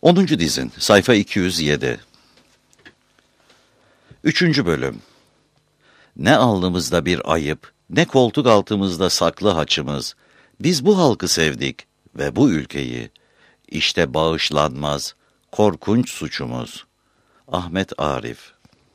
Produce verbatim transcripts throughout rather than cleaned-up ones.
onuncu dizin, sayfa iki yüz yedi. üçüncü bölüm. Ne alnımızda bir ayıp, ne koltuk altımızda saklı haçımız. Biz bu halkı sevdik ve bu ülkeyi. İşte bağışlanmaz, korkunç suçumuz. Ahmet Arif.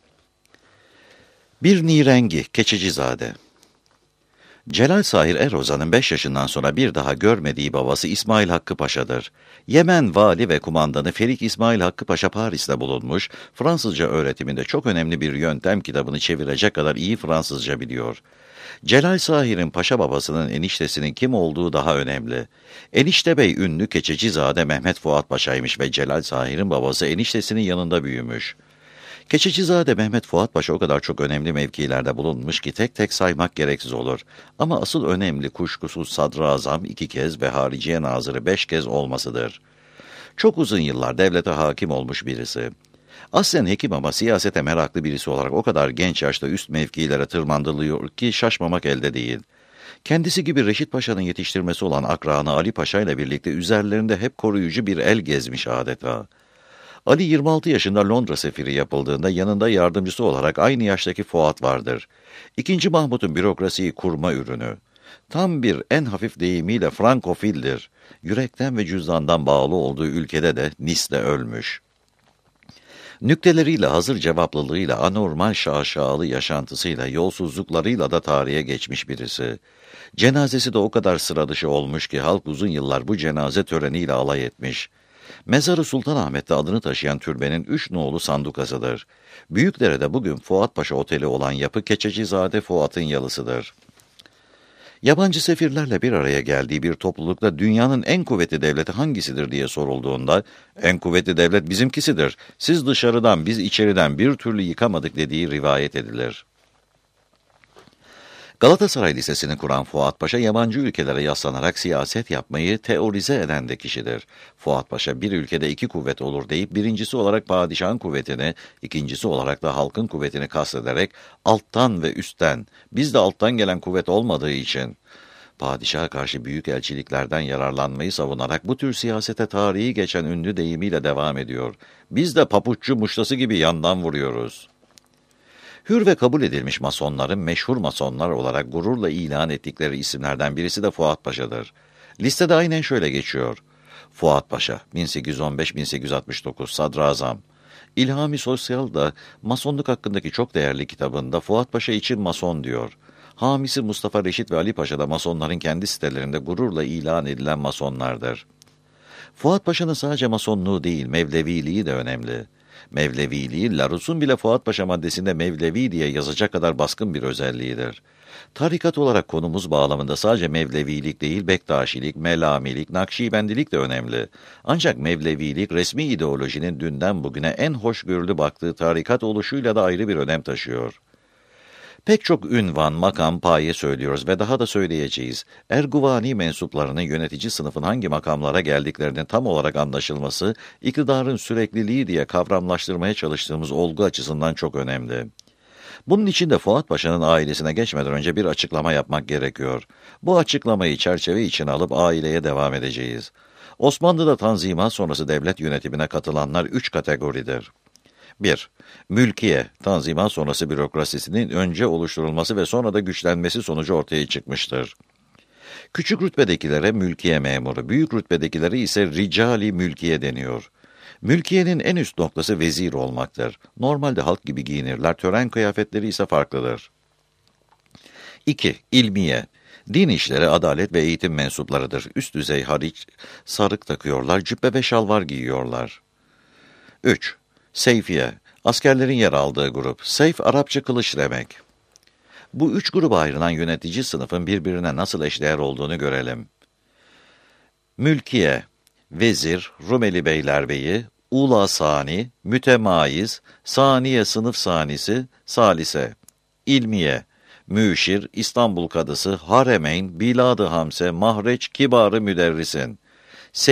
Bir nirengi, Keçecizade. Celal Sahir Erozan'ın beş yaşından sonra bir daha görmediği babası İsmail Hakkı Paşa'dır. Yemen vali ve kumandanı Ferik İsmail Hakkı Paşa Paris'te bulunmuş, Fransızca öğretiminde çok önemli bir yöntem kitabını çevirecek kadar iyi Fransızca biliyor. Celal Sahir'in paşa babasının eniştesinin kim olduğu daha önemli. Enişte bey ünlü Keçecizade Mehmet Fuat Paşa'ymış ve Celal Sahir'in babası eniştesinin yanında büyümüş. Keçecizade Mehmet Fuat Paşa o kadar çok önemli mevkilerde bulunmuş ki tek tek saymak gereksiz olur. Ama asıl önemli kuşkusuz sadrazam iki kez ve hariciye nazırı beş kez olmasıdır. Çok uzun yıllar devlete hakim olmuş birisi. Aslen hekim ama siyasete meraklı birisi olarak o kadar genç yaşta üst mevkilere tırmandırılıyor ki şaşmamak elde değil. Kendisi gibi Reşit Paşa'nın yetiştirmesi olan akranı Ali Paşa ile birlikte üzerlerinde hep koruyucu bir el gezmiş adeta. Ali yirmi altı yaşında Londra sefiri yapıldığında yanında yardımcısı olarak aynı yaştaki Fuat vardır. İkinci Mahmut'un bürokrasiyi kurma ürünü. Tam bir en hafif deyimiyle Frankofildir. Yürekten ve cüzdandan bağlı olduğu ülkede de Nice'de ölmüş. Nükteleriyle, hazır cevaplılığıyla, anormal şaşalı yaşantısıyla, yolsuzluklarıyla da tarihe geçmiş birisi. Cenazesi de o kadar sıra dışı olmuş ki halk uzun yıllar bu cenaze töreniyle alay etmiş. Mezarı Sultanahmet'te adını taşıyan türbenin üç nolu sandukasıdır. Büyükdere'de bugün Fuat Paşa Oteli olan yapı Keçecizade Fuat'ın yalısıdır. Yabancı sefirlerle bir araya geldiği bir toplulukta dünyanın en kuvvetli devleti hangisidir diye sorulduğunda, en kuvvetli devlet bizimkisidir, siz dışarıdan biz içeriden bir türlü yıkamadık dediği rivayet edilir. Galatasaray Lisesi'ni kuran Fuat Paşa, yabancı ülkelere yaslanarak siyaset yapmayı teorize eden de kişidir. Fuat Paşa, bir ülkede iki kuvvet olur deyip, birincisi olarak padişahın kuvvetini, ikincisi olarak da halkın kuvvetini kastederek, alttan ve üstten, bizde alttan gelen kuvvet olmadığı için, padişaha karşı büyük elçiliklerden yararlanmayı savunarak bu tür siyasete tarihi geçen ünlü deyimiyle devam ediyor. Biz de papuççu muştası gibi yandan vuruyoruz. Hür ve kabul edilmiş masonların meşhur masonlar olarak gururla ilan ettikleri isimlerden birisi de Fuat Paşa'dır. Listede aynen şöyle geçiyor. Fuat Paşa, bin sekiz yüz on beş bin sekiz yüz altmış dokuz, Sadrazam. İlhami Sosyal da masonluk hakkındaki çok değerli kitabında Fuat Paşa için mason diyor. Hamisi Mustafa Reşit ve Ali Paşa da masonların kendi sitelerinde gururla ilan edilen masonlardır. Fuat Paşa'nın sadece masonluğu değil, Mevleviliği de önemli. Mevleviliği, Larouste'un bile Fuat Paşa maddesinde Mevlevi diye yazacak kadar baskın bir özelliğidir. Tarikat olarak konumuz bağlamında sadece Mevlevilik değil, Bektaşilik, Melamilik, Nakşibendilik de önemli. Ancak Mevlevilik, resmi ideolojinin dünden bugüne en hoşgörülü baktığı tarikat oluşuyla da ayrı bir önem taşıyor. Pek çok ünvan, makam, paye söylüyoruz ve daha da söyleyeceğiz. Erguvani mensuplarının yönetici sınıfın hangi makamlara geldiklerinin tam olarak anlaşılması, iktidarın sürekliliği diye kavramlaştırmaya çalıştığımız olgu açısından çok önemli. Bunun için de Fuat Paşa'nın ailesine geçmeden önce bir açıklama yapmak gerekiyor. Bu açıklamayı çerçeve içine alıp aileye devam edeceğiz. Osmanlı'da Tanzimat sonrası devlet yönetimine katılanlar üç kategoridir. bir. Mülkiye, Tanzimat sonrası bürokrasisinin önce oluşturulması ve sonra da güçlenmesi sonucu ortaya çıkmıştır. Küçük rütbedekilere mülkiye memuru, büyük rütbedekilere ise ricali mülkiye deniyor. Mülkiyenin en üst noktası vezir olmaktır. Normalde halk gibi giyinirler, tören kıyafetleri ise farklıdır. iki. İlmiye, din işleri, adalet ve eğitim mensuplarıdır. Üst düzey hariç sarık takıyorlar, cübbe ve şalvar giyiyorlar. üç. Seyfiye, askerlerin yer aldığı grup. Seyf, Arapça kılıç demek. Bu üç gruba ayrılan yönetici sınıfın birbirine nasıl eşdeğer olduğunu görelim. Mülkiye, vezir, Rumeli beylerbeyi, ula sani, mütemayiz, saniye sınıf sanisi, salise. İlmiye, müşir, İstanbul kadısı, haremeyn, bilad-ı hamse, mahreç, kibarı müderrisin.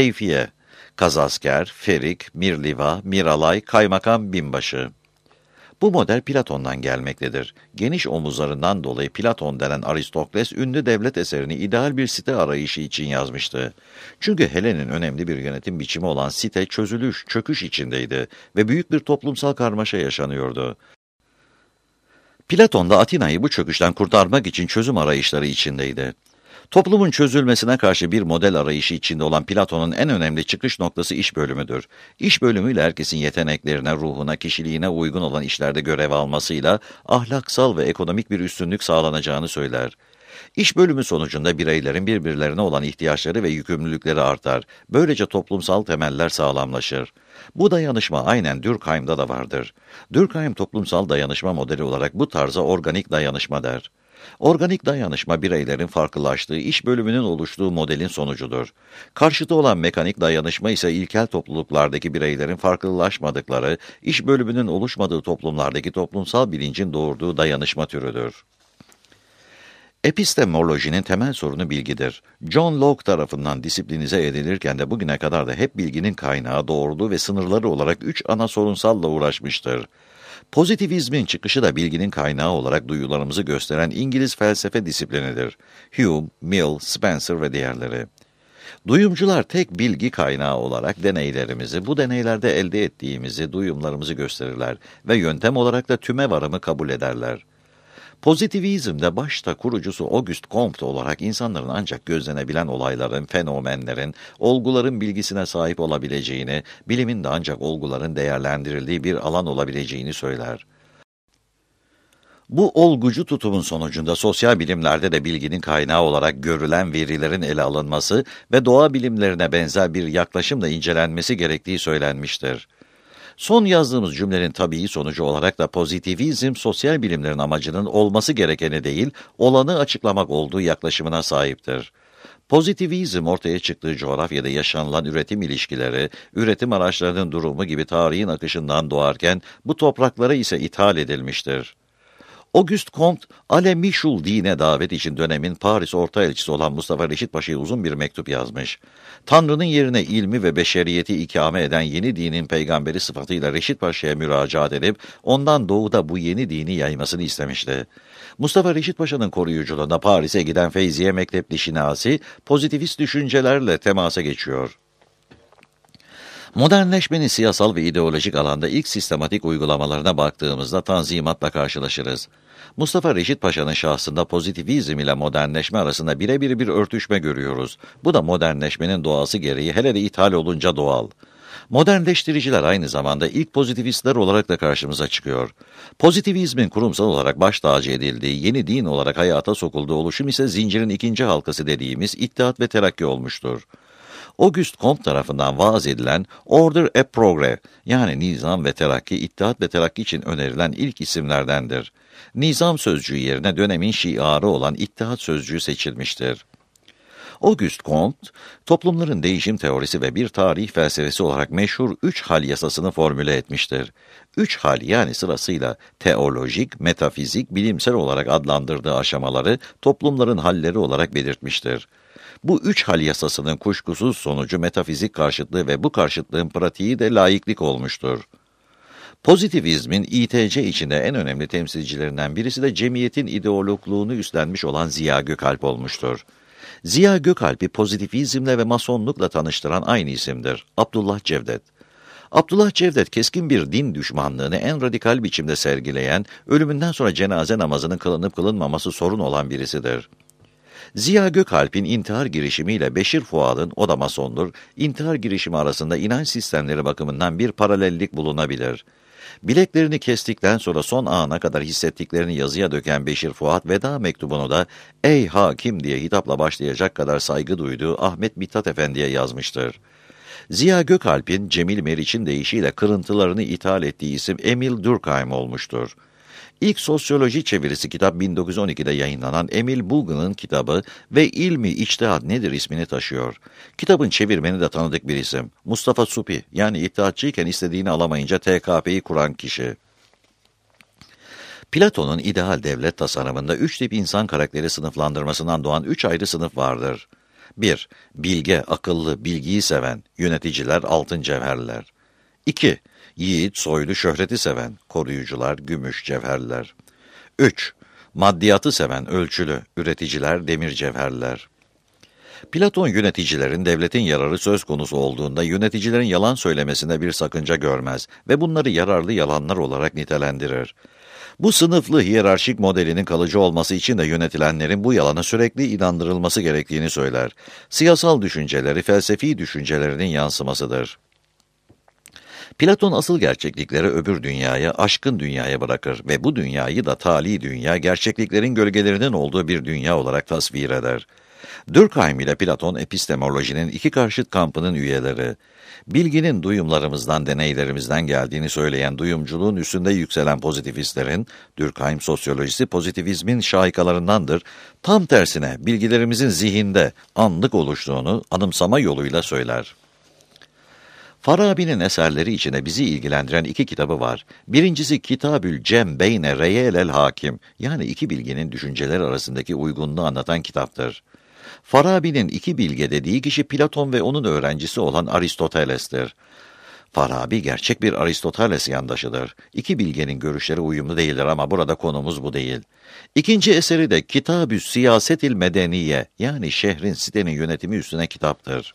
Seyfiye, kazasker, ferik, mirliva, miralay, kaymakam binbaşı. Bu model Platon'dan gelmektedir. Geniş omuzlarından dolayı Platon denen Aristokles ünlü devlet eserini ideal bir site arayışı için yazmıştı. Çünkü Helen'in önemli bir yönetim biçimi olan site çözülüş, çöküş içindeydi ve büyük bir toplumsal karmaşa yaşanıyordu. Platon da Atina'yı bu çöküşten kurtarmak için çözüm arayışları içindeydi. Toplumun çözülmesine karşı bir model arayışı içinde olan Platon'un en önemli çıkış noktası iş bölümüdür. İş bölümüyle herkesin yeteneklerine, ruhuna, kişiliğine uygun olan işlerde görev almasıyla ahlaksal ve ekonomik bir üstünlük sağlanacağını söyler. İş bölümü sonucunda bireylerin birbirlerine olan ihtiyaçları ve yükümlülükleri artar. Böylece toplumsal temeller sağlamlaşır. Bu dayanışma aynen Durkheim'da da vardır. Durkheim toplumsal dayanışma modeli olarak bu tarza organik dayanışma der. Organik dayanışma bireylerin farklılaştığı, iş bölümünün oluştuğu modelin sonucudur. Karşıtı olan mekanik dayanışma ise ilkel topluluklardaki bireylerin farklılaşmadıkları, iş bölümünün oluşmadığı toplumlardaki toplumsal bilincin doğurduğu dayanışma türüdür. Epistemolojinin temel sorunu bilgidir. John Locke tarafından disiplinize edilirken de bugüne kadar da hep bilginin kaynağı, doğruluğu ve sınırları olarak üç ana sorunsalla uğraşmıştır. Pozitivizmin çıkışı da bilginin kaynağı olarak duyularımızı gösteren İngiliz felsefe disiplinidir. Hume, Mill, Spencer ve diğerleri. Duyumcular tek bilgi kaynağı olarak deneylerimizi, bu deneylerde elde ettiğimizi, duyumlarımızı gösterirler ve yöntem olarak da tüme varımı kabul ederler. Pozitivizmde başta kurucusu Auguste Comte olarak insanların ancak gözlenebilen olayların, fenomenlerin, olguların bilgisine sahip olabileceğini, bilimin de ancak olguların değerlendirildiği bir alan olabileceğini söyler. Bu olgucu tutumun sonucunda sosyal bilimlerde de bilginin kaynağı olarak görülen verilerin ele alınması ve doğa bilimlerine benzer bir yaklaşımla incelenmesi gerektiği söylenmiştir. Son yazdığımız cümlenin tabii sonucu olarak da pozitivizm, sosyal bilimlerin amacının olması gerekeni değil, olanı açıklamak olduğu yaklaşımına sahiptir. Pozitivizm ortaya çıktığı coğrafyada yaşanılan üretim ilişkileri, üretim araçlarının durumu gibi tarihin akışından doğarken bu topraklara ise ithal edilmiştir. Auguste Comte, Ale-Michul dine davet için dönemin Paris Ortaelçisi olan Mustafa Reşit Paşa'ya uzun bir mektup yazmış. Tanrı'nın yerine ilmi ve beşeriyeti ikame eden yeni dinin peygamberi sıfatıyla Reşit Paşa'ya müracaat edip, ondan doğuda bu yeni dini yaymasını istemişti. Mustafa Reşit Paşa'nın koruyuculuğunda Paris'e giden Feyziye Mektepli Şinasi, pozitivist düşüncelerle temasa geçiyor. Modernleşmenin siyasal ve ideolojik alanda ilk sistematik uygulamalarına baktığımızda Tanzimat'la karşılaşırız. Mustafa Reşit Paşa'nın şahsında pozitivizm ile modernleşme arasında birebir bir örtüşme görüyoruz. Bu da modernleşmenin doğası gereği hele de ithal olunca doğal. Modernleştiriciler aynı zamanda ilk pozitivistler olarak da karşımıza çıkıyor. Pozitivizmin kurumsal olarak baş tacı edildiği, yeni din olarak hayata sokulduğu oluşum ise zincirin ikinci halkası dediğimiz İttihat ve Terakki olmuştur. Auguste Comte tarafından vaaz edilen Order et Progrès, yani nizam ve terakki, İttihat ve Terakki için önerilen ilk isimlerdendir. Nizam sözcüğü yerine dönemin şiarı olan İttihat sözcüğü seçilmiştir. Auguste Comte, toplumların değişim teorisi ve bir tarih felsefesi olarak meşhur üç hal yasasını formüle etmiştir. Üç hal yani sırasıyla teolojik, metafizik, bilimsel olarak adlandırdığı aşamaları toplumların halleri olarak belirtmiştir. Bu üç hal yasasının kuşkusuz sonucu metafizik karşıtlığı ve bu karşıtlığın pratiği de laiklik olmuştur. Pozitivizmin İ T C içinde en önemli temsilcilerinden birisi de cemiyetin ideologluğunu üstlenmiş olan Ziya Gökalp olmuştur. Ziya Gökalp'i pozitivizmle ve masonlukla tanıştıran aynı isimdir, Abdullah Cevdet. Abdullah Cevdet, keskin bir din düşmanlığını en radikal biçimde sergileyen, ölümünden sonra cenaze namazının kılınıp kılınmaması sorun olan birisidir. Ziya Gökalp'in intihar girişimiyle Beşir Fuad'ın, o da masondur, intihar girişimi arasında inanç sistemleri bakımından bir paralellik bulunabilir. Bileklerini kestikten sonra son ana kadar hissettiklerini yazıya döken Beşir Fuad, veda mektubunu da "Ey hakim" diye hitapla başlayacak kadar saygı duyduğu Ahmet Mithat Efendi'ye yazmıştır. Ziya Gökalp'in Cemil Meriç'in deyişiyle kırıntılarını ithal ettiği isim Emil Durkheim olmuştur. İlk sosyoloji çevirisi kitap bin dokuz yüz on ikide yayınlanan Emil Bulgan'ın kitabı ve İlmi İçtihat Nedir ismini taşıyor. Kitabın çevirmeni de tanıdık bir isim. Mustafa Supi, yani İttihatçıyken istediğini alamayınca T K P'yi kuran kişi. Platon'un ideal devlet tasarımında üç tip insan karakteri sınıflandırmasından doğan üç ayrı sınıf vardır. bir. Bilge, akıllı, bilgiyi seven, yöneticiler, altın cevherler. iki. Yiğit, soylu, şöhreti seven, koruyucular, gümüş, cevherler. üç. Maddiyatı seven, ölçülü, üreticiler, demir, cevherler. Platon yöneticilerin devletin yararı söz konusu olduğunda yöneticilerin yalan söylemesinde bir sakınca görmez ve bunları yararlı yalanlar olarak nitelendirir. Bu sınıflı hiyerarşik modelinin kalıcı olması için de yönetilenlerin bu yalana sürekli inandırılması gerektiğini söyler. Siyasal düşünceleri, felsefi düşüncelerinin yansımasıdır. Platon asıl gerçeklikleri öbür dünyaya, aşkın dünyaya bırakır ve bu dünyayı da tali dünya, gerçekliklerin gölgelerinin olduğu bir dünya olarak tasvir eder. Durkheim ile Platon epistemolojinin iki karşıt kampının üyeleri. Bilginin duyumlarımızdan, deneylerimizden geldiğini söyleyen duyumculuğun üstünde yükselen pozitivistlerin, Durkheim sosyolojisi pozitivizmin şahikalarındandır, tam tersine bilgilerimizin zihinde anlık oluştuğunu anımsama yoluyla söyler. Farabi'nin eserleri içinde bizi ilgilendiren iki kitabı var. Birincisi Kitabül Cem Beyne Reyelel Hakim, yani iki bilginin düşünceler arasındaki uygunluğu anlatan kitaptır. Farabi'nin iki bilge dediği kişi Platon ve onun öğrencisi olan Aristoteles'tir. Farabi gerçek bir Aristoteles yandaşıdır. İki bilgenin görüşleri uyumlu değildir ama burada konumuz bu değil. İkinci eseri de Kitab-ü Siyasetil Medeniye, yani şehrin, sitenin yönetimi üstüne kitaptır.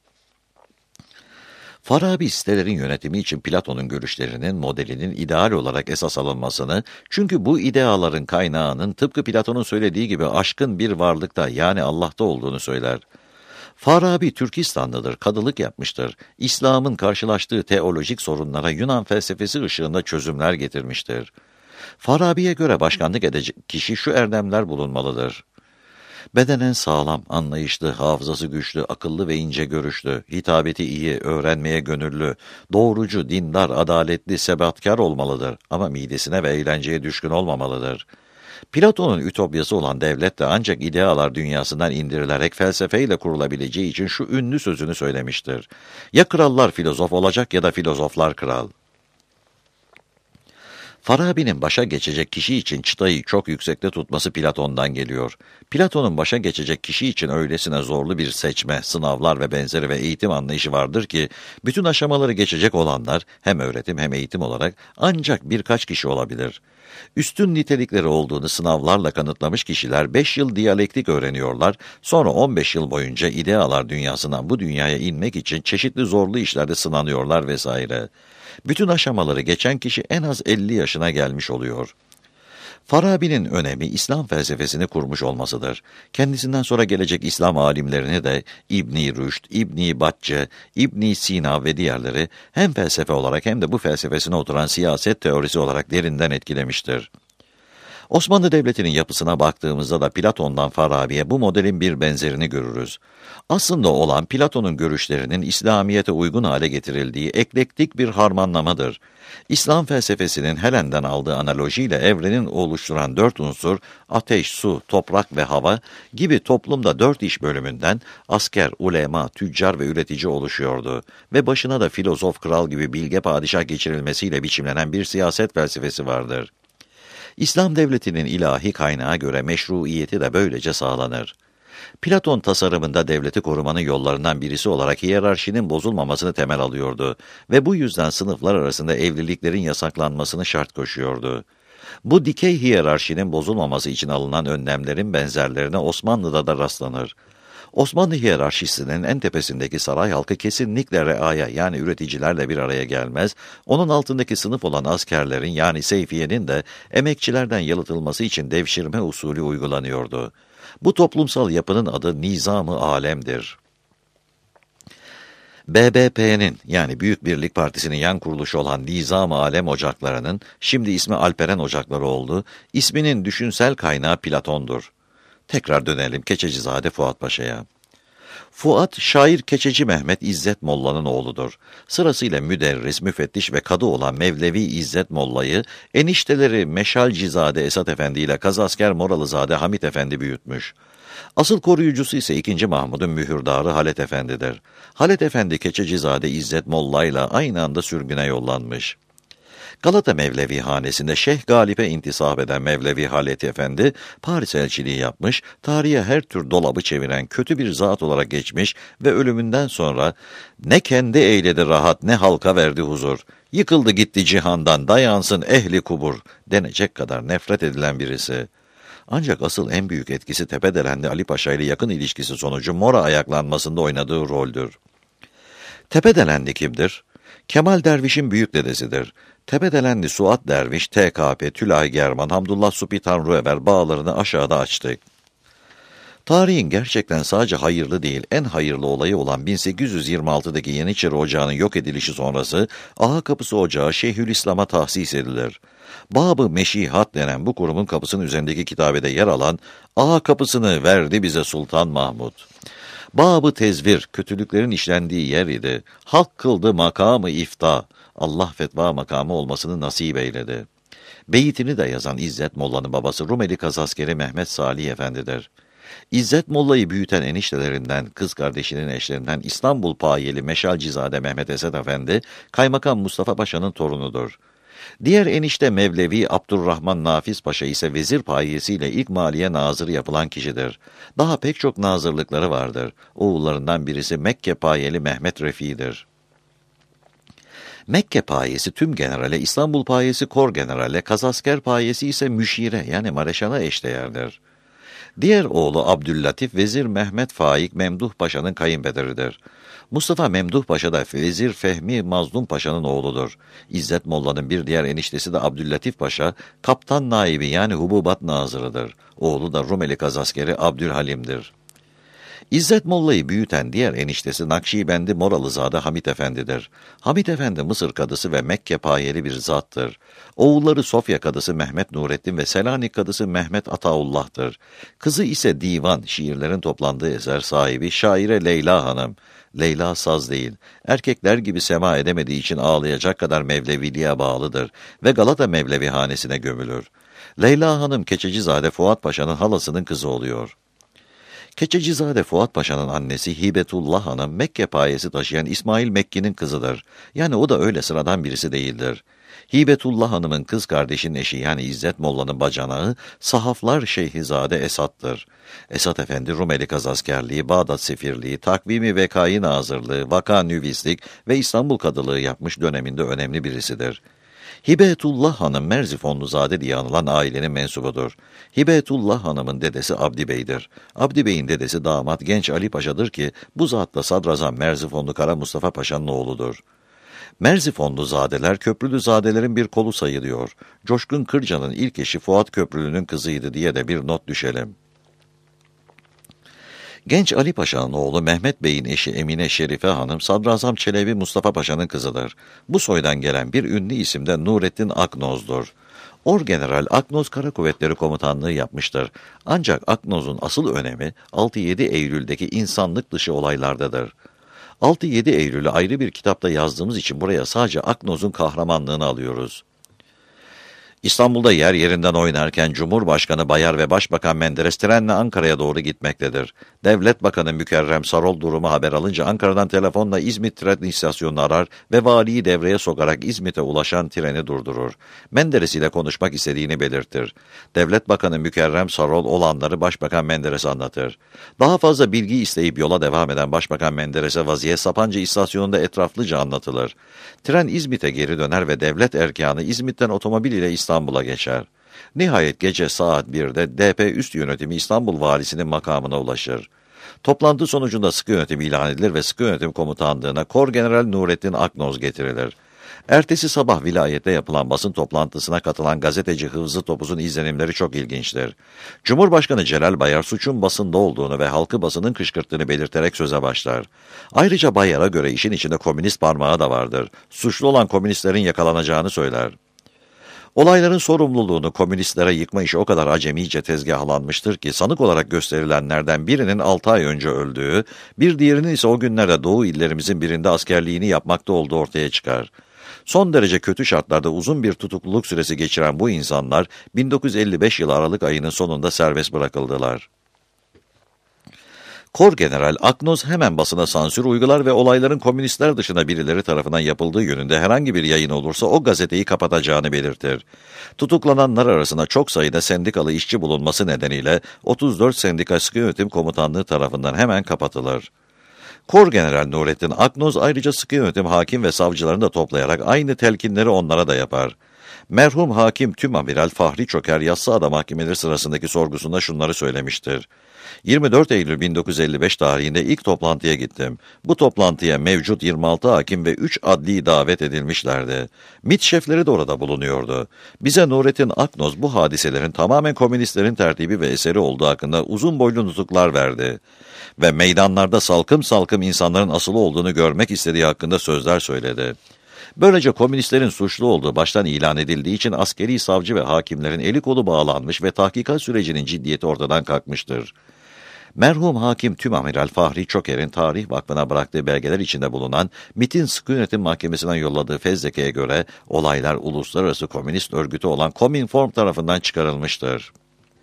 Farabi sitelerin yönetimi için Platon'un görüşlerinin modelinin ideal olarak esas alınmasını, çünkü bu ideaların kaynağının tıpkı Platon'un söylediği gibi aşkın bir varlıkta, yani Allah'ta olduğunu söyler. Farabi Türkistanlıdır, kadılık yapmıştır. İslam'ın karşılaştığı teolojik sorunlara Yunan felsefesi ışığında çözümler getirmiştir. Farabi'ye göre başkanlık edecek kişi şu erdemler bulunmalıdır. Bedenen sağlam, anlayışlı, hafızası güçlü, akıllı ve ince görüşlü, hitabeti iyi, öğrenmeye gönüllü, doğrucu, dindar, adaletli, sebatkar olmalıdır ama midesine ve eğlenceye düşkün olmamalıdır. Platon'un ütopyası olan devlet de ancak idealar dünyasından indirilerek felsefeyle kurulabileceği için şu ünlü sözünü söylemiştir. Ya krallar filozof olacak ya da filozoflar kral. Farabi'nin başa geçecek kişi için çıtayı çok yüksekte tutması Platon'dan geliyor. Platon'un başa geçecek kişi için öylesine zorlu bir seçme, sınavlar ve benzeri ve eğitim anlayışı vardır ki, bütün aşamaları geçecek olanlar hem öğretim hem eğitim olarak ancak birkaç kişi olabilir. Üstün nitelikleri olduğunu sınavlarla kanıtlamış kişiler beş yıl diyalektik öğreniyorlar, sonra on beş yıl boyunca idealar dünyasından bu dünyaya inmek için çeşitli zorlu işlerde sınanıyorlar vesaire. Bütün aşamaları geçen kişi en az elli yaşına gelmiş oluyor. Farabi'nin önemi İslam felsefesini kurmuş olmasıdır. Kendisinden sonra gelecek İslam alimlerini de İbn-i Rüşd, İbn-i Batce, İbn-i Sina ve diğerleri hem felsefe olarak hem de bu felsefesine oturan siyaset teorisi olarak derinden etkilemiştir. Osmanlı Devleti'nin yapısına baktığımızda da Platon'dan Farabi'ye bu modelin bir benzerini görürüz. Aslında olan Platon'un görüşlerinin İslamiyet'e uygun hale getirildiği eklektik bir harmanlamadır. İslam felsefesinin Helen'den aldığı analojiyle evrenin oluşturan dört unsur, ateş, su, toprak ve hava gibi toplumda dört iş bölümünden asker, ulema, tüccar ve üretici oluşuyordu ve başına da filozof, kral gibi bilge padişah geçirilmesiyle biçimlenen bir siyaset felsefesi vardır. İslam devletinin ilahi kaynağa göre meşruiyeti de böylece sağlanır. Platon tasarımında devleti korumanın yollarından birisi olarak hiyerarşinin bozulmamasını temel alıyordu ve bu yüzden sınıflar arasında evliliklerin yasaklanmasını şart koşuyordu. Bu dikey hiyerarşinin bozulmaması için alınan önlemlerin benzerlerine Osmanlı'da da rastlanır. Osmanlı hiyerarşisinin en tepesindeki saray halkı kesinlikle reaya, yani üreticilerle bir araya gelmez, onun altındaki sınıf olan askerlerin, yani seyfiyenin de emekçilerden yalıtılması için devşirme usulü uygulanıyordu. Bu toplumsal yapının adı Nizam-ı Alem'dir. B B P'nin, yani Büyük Birlik Partisi'nin yan kuruluşu olan Nizam-ı Alem Ocakları'nın, şimdi ismi Alperen Ocakları oldu, isminin düşünsel kaynağı Platon'dur. Tekrar dönelim Keçecizade Fuat Paşa'ya. Fuat, şair Keçeci Mehmet İzzet Molla'nın oğludur. Sırasıyla müderris, müfettiş ve kadı olan Mevlevi İzzet Molla'yı, enişteleri Meşalcizade Esat Efendi ile Kazasker Moralızade Hamit Efendi büyütmüş. Asıl koruyucusu ise ikinci Mahmud'un mühürdarı Halet Efendi'dir. Halet Efendi Keçecizade İzzet Molla ile aynı anda sürgüne yollanmış. Galata Mevlevi hanesinde Şeyh Galip'e intisap eden Mevlevi Haleti Efendi, Paris elçiliği yapmış, tarihe her tür dolabı çeviren kötü bir zat olarak geçmiş ve ölümünden sonra ne kendi eyledi rahat ne halka verdi huzur, yıkıldı gitti cihandan dayansın ehli kubur denecek kadar nefret edilen birisi. Ancak asıl en büyük etkisi Tepedelen'de Ali Paşa ile yakın ilişkisi sonucu Mora ayaklanmasında oynadığı roldür. Tepedelenli kimdir? Kemal Derviş'in büyük dedesidir. Tepedelenli Suat Derviş, T K P, Tülay German, Hamdullah Supi Tanrıöver bağlarını aşağıda açtı. Tarihin gerçekten sadece hayırlı değil, en hayırlı olayı olan bin sekiz yüz yirmi altıdaki Yeniçeri Ocağı'nın yok edilişi sonrası Ağa Kapısı Ocağı Şeyhülislam'a tahsis edilir. Bab-ı Meşihat denen bu kurumun kapısının üzerindeki kitabede yer alan Ağa Kapısını verdi bize Sultan Mahmud. Bab-ı Tezvir, kötülüklerin işlendiği yer idi. Halk kıldı makamı ifta. Allah fetva makamı olmasını nasip eyledi. Beyitini de yazan İzzet Molla'nın babası Rumeli Kazaskeri Mehmet Salih Efendi'dir. İzzet Molla'yı büyüten eniştelerinden, kız kardeşinin eşlerinden İstanbul Payeli Meşalcizade Mehmet Esed Efendi, Kaymakam Mustafa Paşa'nın torunudur. Diğer enişte Mevlevi Abdurrahman Nafiz Paşa ise vezir payesiyle ilk maliye nazırı yapılan kişidir. Daha pek çok nazırlıkları vardır. Oğullarından birisi Mekke Payeli Mehmet Refi'dir. Mekke payesi tüm generale, İstanbul payesi kor generale, Kazasker payesi ise müşire yani mareşala eşdeğerdir. Diğer oğlu Abdüllatif, Vezir Mehmet Faik Memduh Paşa'nın kayınpederidir. Mustafa Memduh Paşa da Vezir Fehmi Mazlum Paşa'nın oğludur. İzzet Molla'nın bir diğer eniştesi de Abdüllatif Paşa, kaptan naibi yani hububat nazırıdır. Oğlu da Rumeli Kazaskeri Abdülhalim'dir. İzzet Molla'yı büyüten diğer eniştesi Nakşibendi Moralızade Hamit Efendi'dir. Hamit Efendi Mısır kadısı ve Mekke payeli bir zattır. Oğulları Sofya kadısı Mehmet Nurettin ve Selanik kadısı Mehmet Ataullah'tır. Kızı ise divan, şiirlerin toplandığı eser sahibi şaire Leyla Hanım. Leyla saz değil, erkekler gibi sema edemediği için ağlayacak kadar Mevleviliğe bağlıdır ve Galata Mevlevi hanesine gömülür. Leyla Hanım Keçecizade Fuat Paşa'nın halasının kızı oluyor. Keçecizade Fuat Paşa'nın annesi Hibetullah Hanım, Mekke payesi taşıyan İsmail Mekki'nin kızıdır. Yani o da öyle sıradan birisi değildir. Hibetullah Hanım'ın kız kardeşinin eşi yani İzzet Molla'nın bacanağı, Sahaflar Şeyhizade Esat'tır. Esat Efendi Rumeli Kazaskerliği, Bağdat Sefirliği, Takvimi Vekai Nazırlığı, Vaka Nüvislik ve İstanbul Kadılığı yapmış döneminde önemli birisidir. Hibetullah Hanım Merzifonluzade diye anılan ailenin mensubudur. Hibetullah Hanım'ın dedesi Abdi Bey'dir. Abdi Bey'in dedesi damat genç Ali Paşa'dır ki bu zatla Sadrazam Merzifonlu Kara Mustafa Paşa'nın oğludur. Merzifonluzadeler Köprülüzadelerin bir kolu sayılıyor. Coşkun Kırca'nın ilk eşi Fuat Köprülü'nün kızıydı diye de bir not düşelim. Genç Ali Paşa'nın oğlu Mehmet Bey'in eşi Emine Şerife Hanım, Sadrazam Çelebi Mustafa Paşa'nın kızıdır. Bu soydan gelen bir ünlü isim de Nurettin Aknoz'dur. Orgeneral Aknoz Kara Kuvvetleri Komutanlığı yapmıştır. Ancak Aknoz'un asıl önemi altı yedi Eylül'deki insanlık dışı olaylardadır. altı yedi Eylül'ü ayrı bir kitapta yazdığımız için buraya sadece Aknoz'un kahramanlığını alıyoruz. İstanbul'da yer yerinden oynarken Cumhurbaşkanı Bayar ve Başbakan Menderes trenle Ankara'ya doğru gitmektedir. Devlet Bakanı Mükerrem Sarol durumu haber alınca Ankara'dan telefonla İzmit tren istasyonunu arar ve valiyi devreye sokarak İzmit'e ulaşan treni durdurur. Menderes ile konuşmak istediğini belirtir. Devlet Bakanı Mükerrem Sarol olanları Başbakan Menderes'e anlatır. Daha fazla bilgi isteyip yola devam eden Başbakan Menderes'e vaziyet Sapanca istasyonunda etraflıca anlatılır. Tren İzmit'e geri döner ve devlet erkanı İzmit'ten otomobil ile İstanbul'a geçer. Nihayet gece saat birde D P üst yönetimi İstanbul valisinin makamına ulaşır. Toplantı sonucunda sıkı yönetim ilan edilir ve sıkı yönetim komutanlığına Korgeneral Nurettin Aknoz getirilir. Ertesi sabah vilayette yapılan basın toplantısına katılan gazeteci Hıfzı Topuz'un izlenimleri çok ilginçtir. Cumhurbaşkanı Celal Bayar suçun basında olduğunu ve halkı basının kışkırttığını belirterek söze başlar. Ayrıca Bayar'a göre işin içinde komünist parmağı da vardır. Suçlu olan komünistlerin yakalanacağını söyler. Olayların sorumluluğunu komünistlere yıkma işi o kadar acemice tezgahlanmıştır ki sanık olarak gösterilenlerden birinin altı ay önce öldüğü, bir diğerinin ise o günlerde Doğu illerimizin birinde askerliğini yapmakta olduğu ortaya çıkar. Son derece kötü şartlarda uzun bir tutukluluk süresi geçiren bu insanlar bin dokuz yüz elli beş yılı Aralık ayının sonunda serbest bırakıldılar. Korgeneral Aknoz hemen basına sansür uygular ve olayların komünistler dışında birileri tarafından yapıldığı yönünde herhangi bir yayın olursa o gazeteyi kapatacağını belirtir. Tutuklananlar arasında çok sayıda sendikalı işçi bulunması nedeniyle otuz dört sendika sıkı yönetim komutanlığı tarafından hemen kapatılır. Korgeneral Nurettin Aknoz ayrıca sıkı yönetim hakim ve savcılarını da toplayarak aynı telkinleri onlara da yapar. Merhum hakim Tümamiral Fahri Çöker Yassıada mahkemeleri sırasındaki sorgusunda şunları söylemiştir. yirmi dört Eylül bin dokuz yüz elli beş tarihinde ilk toplantıya gittim. Bu toplantıya mevcut yirmi altı hakim ve üç adli davet edilmişlerdi. MİT şefleri de orada bulunuyordu. Bize Nurettin Aknoz bu hadiselerin tamamen komünistlerin tertibi ve eseri olduğu hakkında uzun boylu nutuklar verdi. Ve meydanlarda salkım salkım insanların asılı olduğunu görmek istediği hakkında sözler söyledi. Böylece komünistlerin suçlu olduğu baştan ilan edildiği için askeri savcı ve hakimlerin eli kolu bağlanmış ve tahkikat sürecinin ciddiyeti ortadan kalkmıştır. Merhum hakim Tümamiral Fahri Çöker'in Tarih Vakfı'na bıraktığı belgeler içinde bulunan MİT'in Sıkı Yönetim Mahkemesi'nden yolladığı fezlekeye göre olaylar uluslararası komünist örgütü olan Kominform tarafından çıkarılmıştır.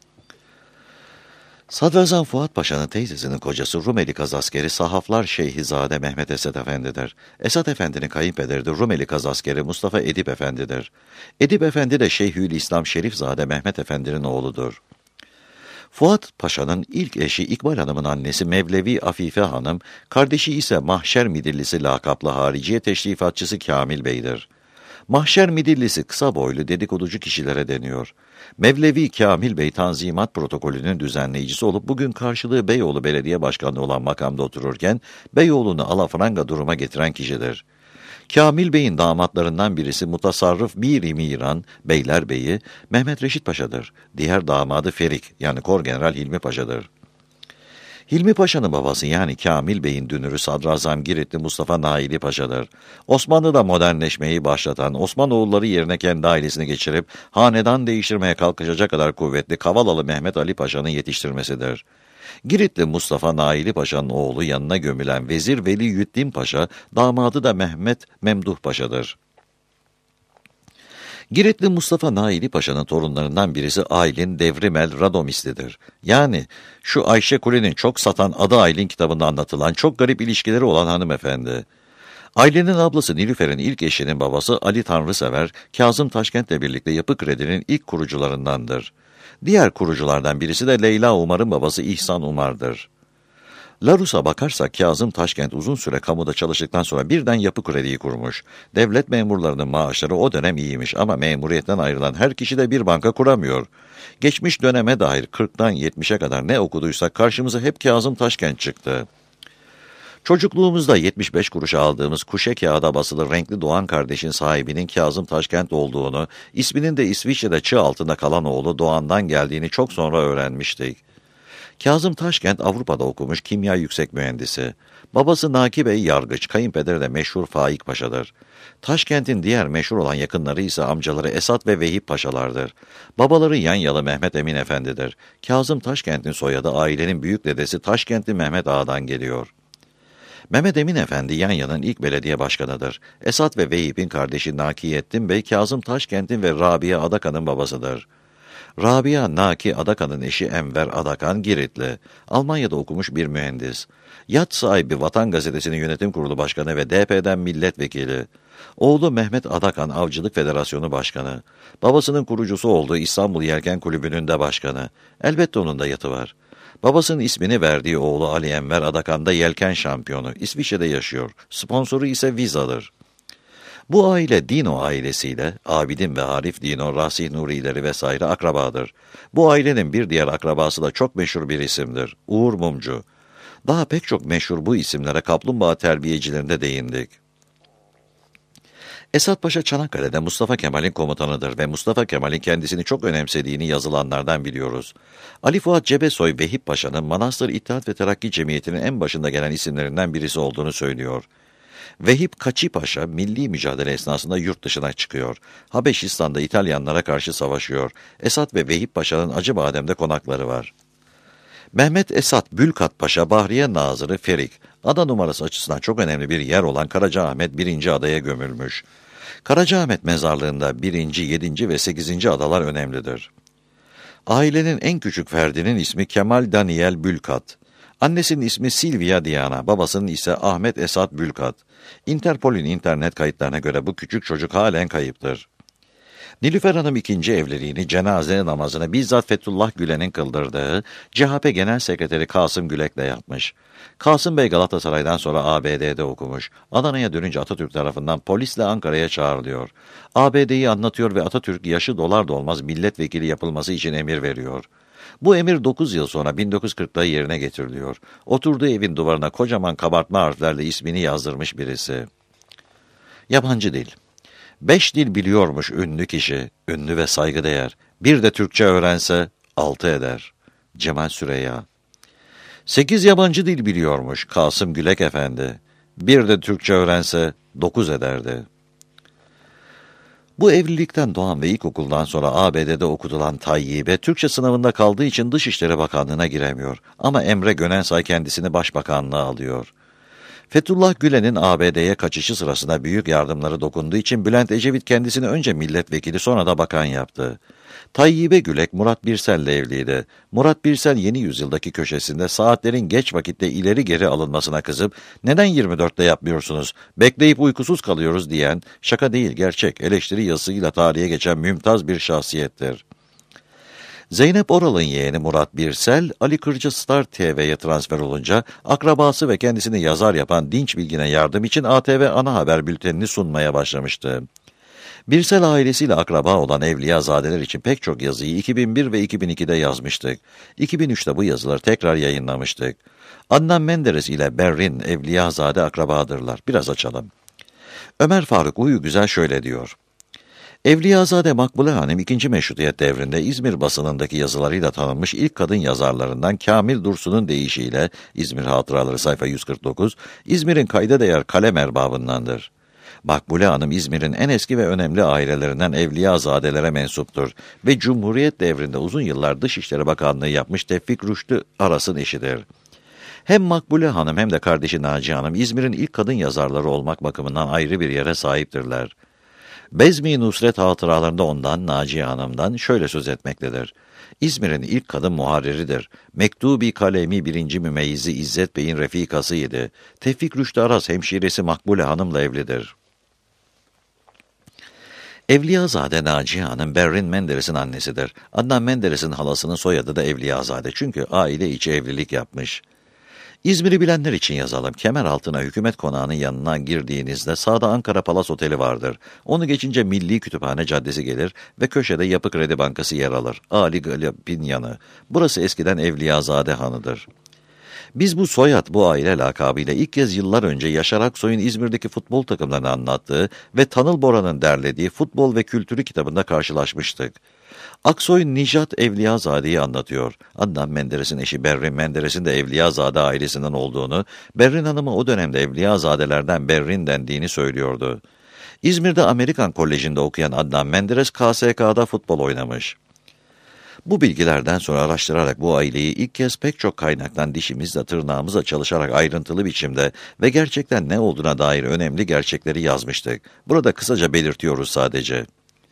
Sadrazam Fuat Paşa'nın teyzesinin kocası Rumeli Kazaskeri Sahaflar Şeyhizade Mehmet Esat Efendi'dir. Esat Efendi'nin kayınpederi de Rumeli Kazaskeri Mustafa Edip Efendi'dir. Edip Efendi de Şeyhülislam Şerifzade Mehmet Efendi'nin oğludur. Fuat Paşa'nın ilk eşi İkbal Hanım'ın annesi Mevlevi Afife Hanım, kardeşi ise Mahşer Midillisi lakaplı hariciye teşrifatçısı Kamil Bey'dir. Mahşer Midillisi kısa boylu dedikoducu kişilere deniyor. Mevlevi Kamil Bey Tanzimat protokolünün düzenleyicisi olup bugün karşılığı Beyoğlu Belediye Başkanı olan makamda otururken Beyoğlu'nu alafranga duruma getiren kişidir. Kamil Bey'in damatlarından birisi mutasarrıf Bir Miran Beylerbeyi Mehmet Reşit Paşa'dır. Diğer damadı Ferik yani Korgeneral Hilmi Paşa'dır. Hilmi Paşa'nın babası yani Kamil Bey'in dünürü Sadrazam Giritli Mustafa Naili Paşa'dır. Osmanlı'da modernleşmeyi başlatan, Osmanoğulları yerine kendi ailesini geçirip hanedan değiştirmeye kalkışacak kadar kuvvetli Kavalalı Mehmet Ali Paşa'nın yetiştirmesidir. Giritli Mustafa Naili Paşa'nın oğlu yanına gömülen Vezir Veli Yüddin Paşa, damadı da Mehmet Memduh Paşa'dır. Giritli Mustafa Naili Paşa'nın torunlarından birisi Aylin Devrimel Radomisli'dir. Yani şu Ayşe Kule'nin çok satan Adı Aylin kitabında anlatılan çok garip ilişkileri olan hanımefendi. Aylin'in ablası Nilüfer'in ilk eşinin babası Ali Tanrısever, Kazım Taşkent'le birlikte Yapı Kredi'nin ilk kurucularındandır. Diğer kuruculardan birisi de Leyla Umar'ın babası İhsan Umar'dır. Larus'a bakarsak Kazım Taşkent uzun süre kamuda çalıştıktan sonra birden Yapı Kredi'yi kurmuş. Devlet memurlarının maaşları o dönem iyiymiş ama memuriyetten ayrılan her kişi de bir banka kuramıyor. Geçmiş döneme dair kırktan yetmişe kadar ne okuduysak karşımıza hep Kazım Taşkent çıktı. Çocukluğumuzda yetmiş beş kuruşa aldığımız kuşe kağıda basılı renkli Doğan kardeşin sahibinin Kazım Taşkent olduğunu, isminin de İsviçre'de çığ altında kalan oğlu Doğan'dan geldiğini çok sonra öğrenmiştik. Kazım Taşkent Avrupa'da okumuş kimya yüksek mühendisi. Babası Naki Bey yargıç, kayınpederi de meşhur Faik Paşa'dır. Taşkent'in diğer meşhur olan yakınları ise amcaları Esat ve Vehip Paşalardır. Babaları Yanyalı Mehmet Emin Efendi'dir. Kazım Taşkent'in soyadı ailenin büyük dedesi Taşkentli Mehmet Ağa'dan geliyor. Mehmet Emin Efendi Yanya'nın ilk belediye başkanıdır. Esat ve Vehip'in kardeşi Nakiyettin Bey, Kazım Taşkent'in ve Rabia Adakan'ın babasıdır. Rabia Naki Adakan'ın eşi Enver Adakan Giritli. Almanya'da okumuş bir mühendis. Yat sahibi Vatan Gazetesi'nin yönetim kurulu başkanı ve D P'den milletvekili. Oğlu Mehmet Adakan Avcılık Federasyonu Başkanı. Babasının kurucusu olduğu İstanbul Yelken Kulübü'nün de başkanı. Elbette onun da yatı var. Babasının ismini verdiği oğlu Ali Enver Adakan da yelken şampiyonu. İsviçre'de yaşıyor. Sponsoru ise Visa'dır. Bu aile Dino ailesiyle Abidin ve Arif Dino, Rasih Nurileri vesaire akrabadır. Bu ailenin bir diğer akrabası da çok meşhur bir isimdir. Uğur Mumcu. Daha pek çok meşhur bu isimlere kaplumbağa terbiyecilerinde değindik. Esat Paşa Çanakkale'de Mustafa Kemal'in komutanıdır ve Mustafa Kemal'in kendisini çok önemsediğini yazılanlardan biliyoruz. Ali Fuat Cebesoy Vehip Paşa'nın Manastır İttihat ve Terakki Cemiyeti'nin en başında gelen isimlerinden birisi olduğunu söylüyor. Vehip Kaçı Paşa milli mücadele esnasında yurt dışına çıkıyor. Habeşistan'da İtalyanlara karşı savaşıyor. Esat ve Vehip Paşa'nın Acıbadem'de konakları var. Mehmet Esat Bülkat Paşa Bahriye Nazırı Ferik, ada numarası açısından çok önemli bir yer olan Karacaahmet birinci adaya gömülmüş. Karacaahmet mezarlığında birinci, yedinci ve sekizinci adalar önemlidir. Ailenin en küçük ferdinin ismi Kemal Daniel Bülkat. Annesinin ismi Silvia Diana, babasının ise Ahmet Esat Bülkat. Interpol'ün internet kayıtlarına göre bu küçük çocuk halen kayıptır. Nilüfer Hanım ikinci evliliğini, cenaze namazını bizzat Fethullah Gülen'in kıldırdığı C H P Genel Sekreteri Kasım Gülek'le yapmış. Kasım Bey Galatasaray'dan sonra A B D'de okumuş. Adana'ya dönünce Atatürk tarafından polisle Ankara'ya çağrılıyor. A B D'yi anlatıyor ve Atatürk yaşı dolar dolmaz milletvekili yapılması için emir veriyor. Bu emir dokuz yıl sonra bin dokuz yüz kırkta yerine getiriliyor. Oturduğu evin duvarına kocaman kabartma harflerle ismini yazdırmış birisi. Yabancı dil. Beş dil biliyormuş ünlü kişi, ünlü ve saygıdeğer. Bir de Türkçe öğrense altı eder. Cemal Süreyya. Sekiz yabancı dil biliyormuş Kasım Gülek Efendi. Bir de Türkçe öğrense dokuz ederdi. Bu evlilikten doğan ve ilkokuldan sonra A B D'de okutulan Tayyip'e Türkçe sınavında kaldığı için Dışişleri Bakanlığı'na giremiyor. Ama Emre Gönensay kendisini başbakanlığa alıyor. Fethullah Gülen'in A B D'ye kaçışı sırasında büyük yardımları dokunduğu için Bülent Ecevit kendisini önce milletvekili sonra da bakan yaptı. Tayyip'e Gülek Murat Birsel'le evliydi. Murat Birsel Yeni Yüzyıl'daki köşesinde saatlerin geç vakitte ileri geri alınmasına kızıp "Neden yirmi dörtte yapmıyorsunuz? Bekleyip uykusuz kalıyoruz" diyen, şaka değil gerçek eleştiri yazısıyla tarihe geçen mümtaz bir şahsiyettir. Zeynep Oral'ın yeğeni Murat Birsel, Ali Kırcı Star T V'ye transfer olunca akrabası ve kendisini yazar yapan Dinç Bilgin'e yardım için A T V ana haber bültenini sunmaya başlamıştı. Birsel ailesiyle akraba olan Evliyazadeler için pek çok yazıyı iki bin bir ve iki bin ikide yazmıştık. iki bin üçte bu yazıları tekrar yayınlamıştık. Adnan Menderes ile Berrin Evliyazade akrabadırlar. Biraz açalım. Ömer Faruk Uyugüzel şöyle diyor. Evliyazade Makbule Hanım ikinci Meşrutiyet devrinde İzmir basınındaki yazılarıyla tanınmış ilk kadın yazarlarından Kamil Dursun'un deyişiyle İzmir Hatıraları sayfa yüz kırk dokuz, İzmir'in kayda değer kalem erbabındandır. Makbule Hanım İzmir'in en eski ve önemli ailelerinden Evliyazadelere mensuptur ve Cumhuriyet devrinde uzun yıllar Dışişleri Bakanlığı yapmış Tevfik Rüştü Aras'ın eşidir. Hem Makbule Hanım hem de kardeşi Naciye Hanım İzmir'in ilk kadın yazarları olmak bakımından ayrı bir yere sahiptirler. Bezmi Nusret hatıralarında ondan, Naciye Hanım'dan şöyle söz etmektedir. İzmir'in ilk kadın muharriridir. Mektubi kalemi birinci mümeyyizi İzzet Bey'in refikasıydı. Tevfik Rüştü Aras hemşiresi Makbule Hanım'la evlidir. Evliyazade Naciye Hanım, Berrin Menderes'in annesidir. Adnan Menderes'in halasının soyadı da Evliyazade çünkü aile içi evlilik yapmış. İzmir'i bilenler için yazalım. Kemeraltı'na hükümet konağının yanına girdiğinizde sağda Ankara Palas Oteli vardır. Onu geçince Milli Kütüphane Caddesi gelir ve köşede Yapı Kredi Bankası yer alır. Ali Galip'in yanı. Burası eskiden Evliyazade Hanı'dır. Biz bu soyad, bu aile lakabıyla ilk kez yıllar önce Yaşar Aksoy'un İzmir'deki futbol takımlarını anlattığı ve Tanıl Bora'nın derlediği Futbol ve Kültürü kitabında karşılaşmıştık. Aksoy Nijat Evliyazade'yi anlatıyor. Adnan Menderes'in eşi Berrin Menderes'in de Evliyazade ailesinden olduğunu, Berrin Hanım'a o dönemde Evliyazadelerden Berrin dendiğini söylüyordu. İzmir'de Amerikan Koleji'nde okuyan Adnan Menderes K S K'da futbol oynamış. Bu bilgilerden sonra araştırarak bu aileyi ilk kez pek çok kaynaktan dişimizle tırnağımızla çalışarak ayrıntılı biçimde ve gerçekten ne olduğuna dair önemli gerçekleri yazmıştık. Burada kısaca belirtiyoruz sadece.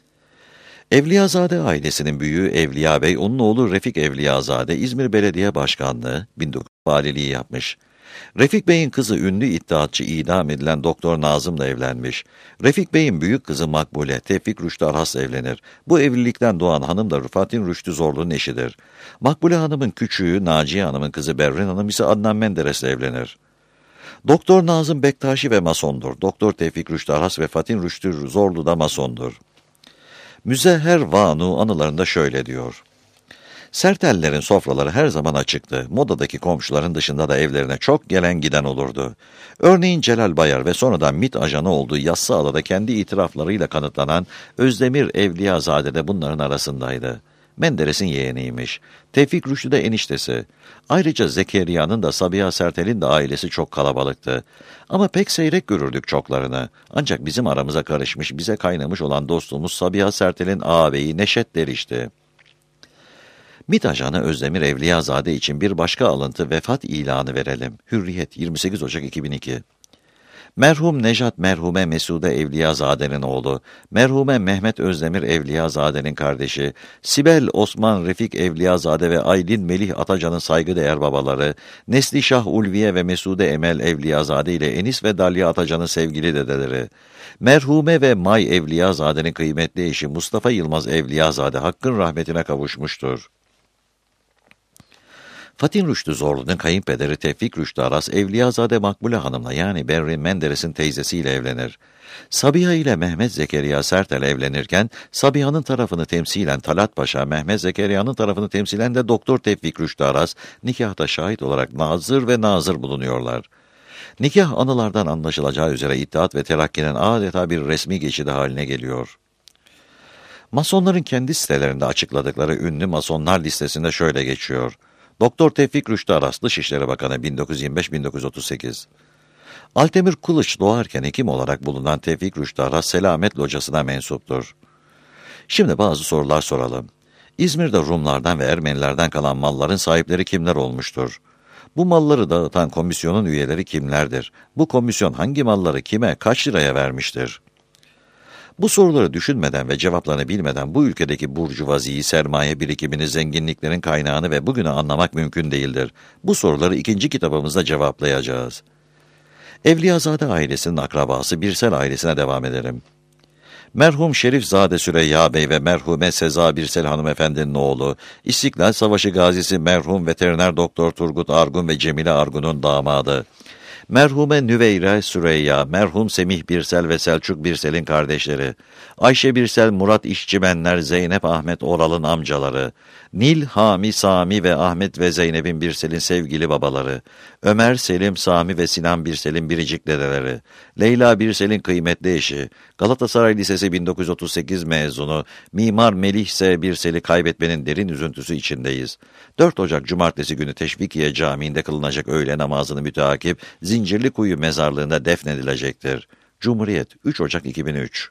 Evliyazade ailesinin büyüğü Evliya Bey, onun oğlu Refik Evliyazade İzmir Belediye Başkanlığı bin dokuz yüz valiliği yapmış. Refik Bey'in kızı ünlü iddiatçı idam edilen Doktor Nazım'la evlenmiş. Refik Bey'in büyük kızı Makbule, Tevfik Rüştü Aras'la evlenir. Bu evlilikten doğan hanım da Rıfat'in Rüştü Zorlu'nun eşidir. Makbule Hanım'ın küçüğü Naciye Hanım'ın kızı Berrin Hanım ise Adnan Menderes'le evlenir. Doktor Nazım Bektaşi ve Masondur. Doktor Tevfik Rüştü Aras ve Fatin Rüştü Zorlu da Masondur. Müzehher Vanu anılarında şöyle diyor. Sertellerin sofraları her zaman açıktı. Modadaki komşuların dışında da evlerine çok gelen giden olurdu. Örneğin Celal Bayar ve sonradan MİT ajanı olduğu Yassıada'da kendi itiraflarıyla kanıtlanan Özdemir Evliyazade de bunların arasındaydı. Menderes'in yeğeniymiş. Tevfik Rüştü de eniştesi. Ayrıca Zekeriya'nın da Sabiha Sertel'in de ailesi çok kalabalıktı. Ama pek seyrek görürdük çoklarını. Ancak bizim aramıza karışmış, bize kaynamış olan dostumuz Sabiha Sertel'in ağabeyi Neşet Deriş'ti. MİT ajanı Özdemir Evliyazade için bir başka alıntı vefat ilanı verelim. Hürriyet yirmi sekiz Ocak iki bin iki. Merhum Nejat merhume Mesude Evliyazade'nin oğlu, merhume Mehmet Özdemir Evliyazade'nin kardeşi, Sibel Osman Refik Evliyazade ve Aylin Melih Atacan'ın saygıdeğer babaları, Neslişah Ulviye ve Mesude Emel Evliyazade ile Enis ve Dalya Atacan'ın sevgili dedeleri, merhume ve May Evliyazade'nin kıymetli eşi Mustafa Yılmaz Evliyazade Hakk'ın rahmetine kavuşmuştur. Fatin Rüştü Zorlu'nun kayınpederi Tevfik Rüştü Aras, Evliyazade Makbule Hanım'la yani Berrin Menderes'in teyzesiyle evlenir. Sabiha ile Mehmet Zekeriya Sertel evlenirken, Sabiha'nın tarafını temsilen Talat Paşa, Mehmet Zekeriya'nın tarafını temsilen de Doktor Tevfik Rüştü Aras, nikahta şahit olarak nazır ve nazır bulunuyorlar. Nikah anılardan anlaşılacağı üzere İttihat ve Terakki'nin adeta bir resmi geçidi haline geliyor. Masonların kendi sitelerinde açıkladıkları ünlü masonlar listesinde şöyle geçiyor. Doktor Tevfik Rüştü Aras, Dışişleri Bakanı bin dokuz yüz yirmi beş - bin dokuz yüz otuz sekiz. Altemir Kılıç doğarken hekim olarak bulunan Tevfik Rüştü Aras, Selamet Locası'na mensuptur. Şimdi bazı sorular soralım. İzmir'de Rumlardan ve Ermenilerden kalan malların sahipleri kimler olmuştur? Bu malları dağıtan komisyonun üyeleri kimlerdir? Bu komisyon hangi malları kime, kaç liraya vermiştir? Bu soruları düşünmeden ve cevaplarını bilmeden bu ülkedeki burjuvaziyi, sermaye birikimini, zenginliklerin kaynağını ve bugünü anlamak mümkün değildir. Bu soruları ikinci kitabımızda cevaplayacağız. Evliyazade ailesinin akrabası Birsel ailesine devam edelim. Merhum Şerifzade Süreyya Bey ve merhume Seza Birsel hanımefendinin oğlu, İstiklal Savaşı gazisi merhum veteriner doktor Turgut Argun ve Cemile Argun'un damadı. Merhume Nüveyre Süreyya, merhum Semih Birsel ve Selçuk Birsel'in kardeşleri, Ayşe Birsel, Murat İşçimenler, Zeynep Ahmet Oral'ın amcaları, Nil, Hami, Sami ve Ahmet ve Zeynep'in Birsel'in sevgili babaları, Ömer, Selim, Sami ve Sinan Birsel'in biricik dedeleri, Leyla Birsel'in kıymetli eşi, Galatasaray Lisesi bin dokuz yüz otuz sekiz mezunu, Mimar Melih S. Birsel'i kaybetmenin derin üzüntüsü içindeyiz. dört Ocak Cumartesi günü Teşvikiye Camii'nde kılınacak öğle namazını müteakip, Zincirlikuyu mezarlığında defnedilecektir. Cumhuriyet, üç Ocak iki bin üç.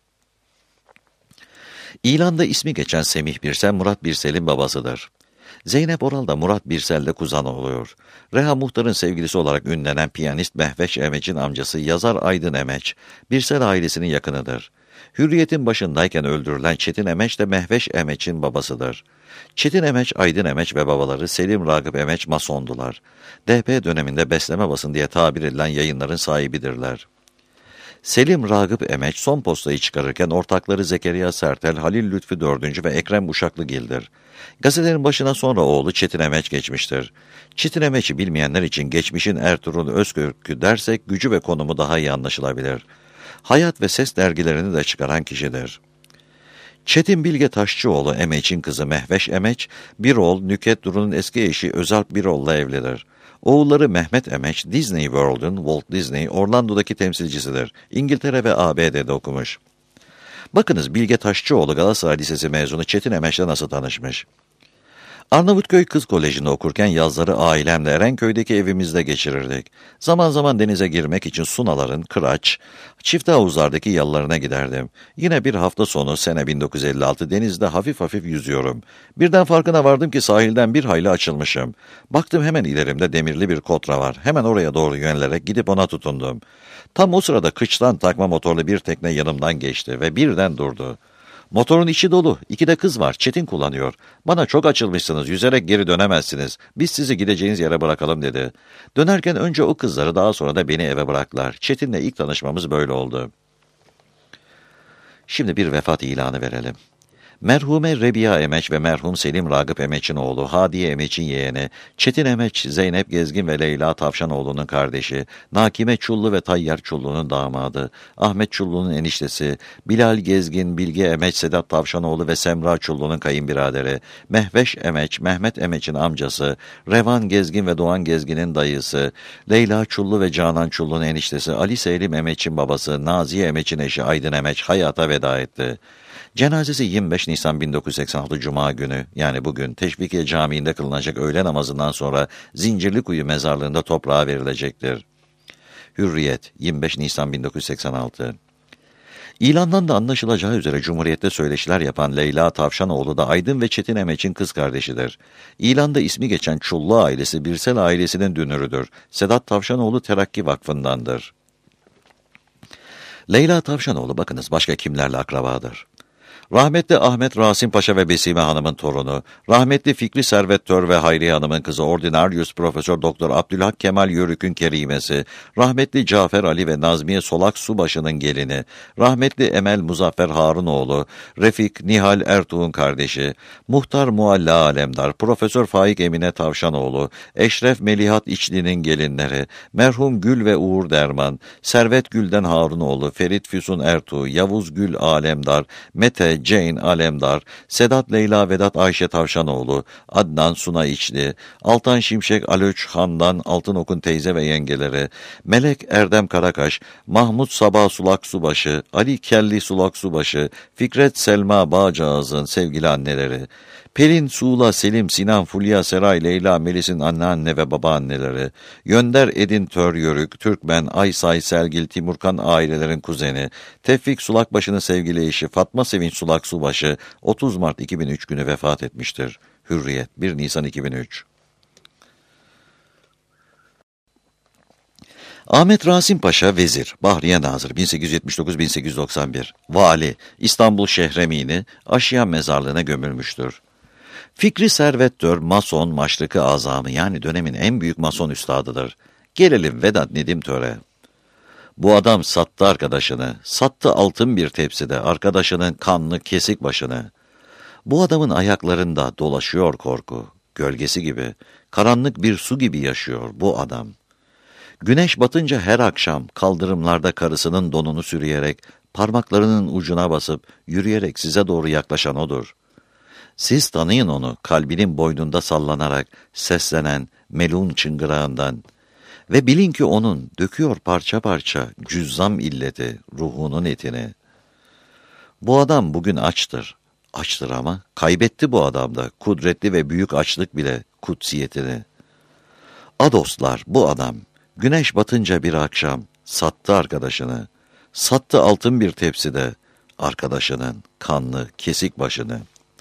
İlanda ismi geçen Semih Birsel, Murat Birsel'in babasıdır. Zeynep Oral da Murat Birsel'le kuzen oluyor. Reha Muhtar'ın sevgilisi olarak ünlenen piyanist Mehveş Emeç'in amcası yazar Aydın Emeç, Birsel ailesinin yakınıdır. Hürriyet'in başındayken öldürülen Çetin Emeç de Mehveş Emeç'in babasıdır. Çetin Emeç, Aydın Emeç ve babaları Selim Ragıp Emeç masondular. D P döneminde besleme basın diye tabir edilen yayınların sahibidirler. Selim Ragıp Emeç son postayı çıkarırken ortakları Zekeriya Sertel, Halil Lütfü dördüncü ve Ekrem Uşaklıgil'dir. Gazetenin başına sonra oğlu Çetin Emeç geçmiştir. Çetin Emeç'i bilmeyenler için geçmişin Ertuğrul Özkök'ü dersek gücü ve konumu daha iyi anlaşılabilir. Hayat ve Ses dergilerini de çıkaran kişidir. Çetin Bilge Taşçıoğlu Emeç'in kızı Mehveş Emeç, Birol, Nüket Duru'nun eski eşi Özalp Birol'la evlidir. Oğulları Mehmet Emeç, Disney World'un Walt Disney, Orlando'daki temsilcisidir. İngiltere ve A B D'de okumuş. Bakınız Bilge Taşçıoğlu Galatasaray Lisesi mezunu Çetin Emeç'le nasıl tanışmış? Arnavutköy Kız Koleji'nde okurken yazları ailemle Erenköy'deki evimizde geçirirdik. Zaman zaman denize girmek için Sunaların, Kıraç, çift havuzlardaki yalılarına giderdim. Yine bir hafta sonu sene bin dokuz yüz elli altı denizde hafif hafif yüzüyorum. Birden farkına vardım ki sahilden bir hayli açılmışım. Baktım hemen ilerimde demirli bir kotra var. Hemen oraya doğru yönelerek gidip ona tutundum. Tam o sırada kıçtan takma motorlu bir tekne yanımdan geçti ve birden durdu. Motorun içi dolu, iki de kız var, Çetin kullanıyor. Bana çok açılmışsınız, yüzerek geri dönemezsiniz. Biz sizi gideceğiniz yere bırakalım dedi. Dönerken önce o kızları daha sonra da beni eve bıraktılar. Çetin'le ilk tanışmamız böyle oldu. Şimdi bir vefat ilanı verelim. Merhume Rebiya Emeç ve merhum Selim Ragıp Emeç'in oğlu, Hadiye Emeç'in yeğeni, Çetin Emeç, Zeynep Gezgin ve Leyla Tavşanoğlu'nun kardeşi, Nakime Çullu ve Tayyar Çullu'nun damadı, Ahmet Çullu'nun eniştesi, Bilal Gezgin, Bilge Emeç, Sedat Tavşanoğlu ve Semra Çullu'nun kayınbiraderi, Mehveş Emeç, Mehmet Emeç'in amcası, Revan Gezgin ve Doğan Gezgin'in dayısı, Leyla Çullu ve Canan Çullu'nun eniştesi, Ali Selim Emeç'in babası, Naziye Emeç'in eşi Aydın Emeç hayata veda etti. Cenazesi yirmi beş Nisan bin dokuz yüz seksen altı Cuma günü yani bugün Teşvikiye Camii'nde kılınacak öğle namazından sonra Zincirlikuyu mezarlığında toprağa verilecektir. Hürriyet yirmi beş Nisan bin dokuz yüz seksen altı. İlandan da anlaşılacağı üzere Cumhuriyet'te söyleşiler yapan Leyla Tavşanoğlu da Aydın ve Çetin Emeç'in kız kardeşidir. İlanda ismi geçen Çullu ailesi Birsel ailesinin dünürüdür. Sedat Tavşanoğlu Terakki Vakfı'ndandır. Leyla Tavşanoğlu bakınız başka kimlerle akrabadır? Rahmetli Ahmet Rasim Paşa ve Besime Hanım'ın torunu, rahmetli Fikri Servet Tör ve Hayriye Hanım'ın kızı Ordinarius Profesör Doktor Abdülhak Kemal Yörük'ün kerimesi, rahmetli Cafer Ali ve Nazmiye Solak Subaşı'nın gelini, rahmetli Emel Muzaffer Harunoğlu, Refik Nihal Ertuğ'un kardeşi, Muhtar Mualla Alemdar, Profesör Faik Emine Tavşanoğlu, Eşref Melihat İçli'nin gelinleri, merhum Gül ve Uğur Derman, Servet Gülden Harunoğlu, Ferit Füsun Ertuğ, Yavuz Gül Alemdar, Mete Jane Alemdar, Sedat Leyla Vedat Ayşe Tavşanoğlu, Adnan Suna İçli, Altan Şimşek Alöç Handan Altınok'un teyze ve yengeleri, Melek Erdem Karakaş, Mahmut Sabah Sulak Subaşı, Ali Kelli Sulak Subaşı, Fikret Selma Bağcağız'ın sevgili anneleri, Pelin, Suğla, Selim, Sinan, Fulya, Seray, Leyla, Melis'in anneanne ve babaanneleri, Yönder Edin Tör Yörük, Türkmen, Aysay, Sergil, Timurkan ailelerin kuzeni, Tevfik Sulakbaşı'nın sevgili eşi Fatma Sevinç Sulak Subaşı otuz Mart iki bin üç günü vefat etmiştir. Hürriyet bir Nisan iki bin üç. Ahmet Rasim Paşa Vezir, Bahriye Nazır bin sekiz yüz yetmiş dokuz bin sekiz yüz doksan bir, Vali, İstanbul Şehremini, Aşiyan Mezarlığı'na gömülmüştür. Fikri Servet Tör, Mason, Maşrık-ı Azamı yani dönemin en büyük Mason üstadıdır. Gelelim Vedat Nedim Tör'e. Bu adam sattı arkadaşını, sattı altın bir tepside arkadaşının kanlı kesik başını. Bu adamın ayaklarında dolaşıyor korku, gölgesi gibi, karanlık bir su gibi yaşıyor bu adam. Güneş batınca her akşam kaldırımlarda karısının donunu sürüyerek, parmaklarının ucuna basıp yürüyerek size doğru yaklaşan odur. Siz tanıyın onu kalbinin boynunda sallanarak seslenen melun çıngırağından ve bilin ki onun döküyor parça parça cüzzam illeti ruhunun etini. Bu adam bugün açtır, açtır ama kaybetti bu adamda kudretli ve büyük açlık bile kutsiyetini. Adoslar bu adam güneş batınca bir akşam sattı arkadaşını, sattı altın bir tepside arkadaşının kanlı kesik başını.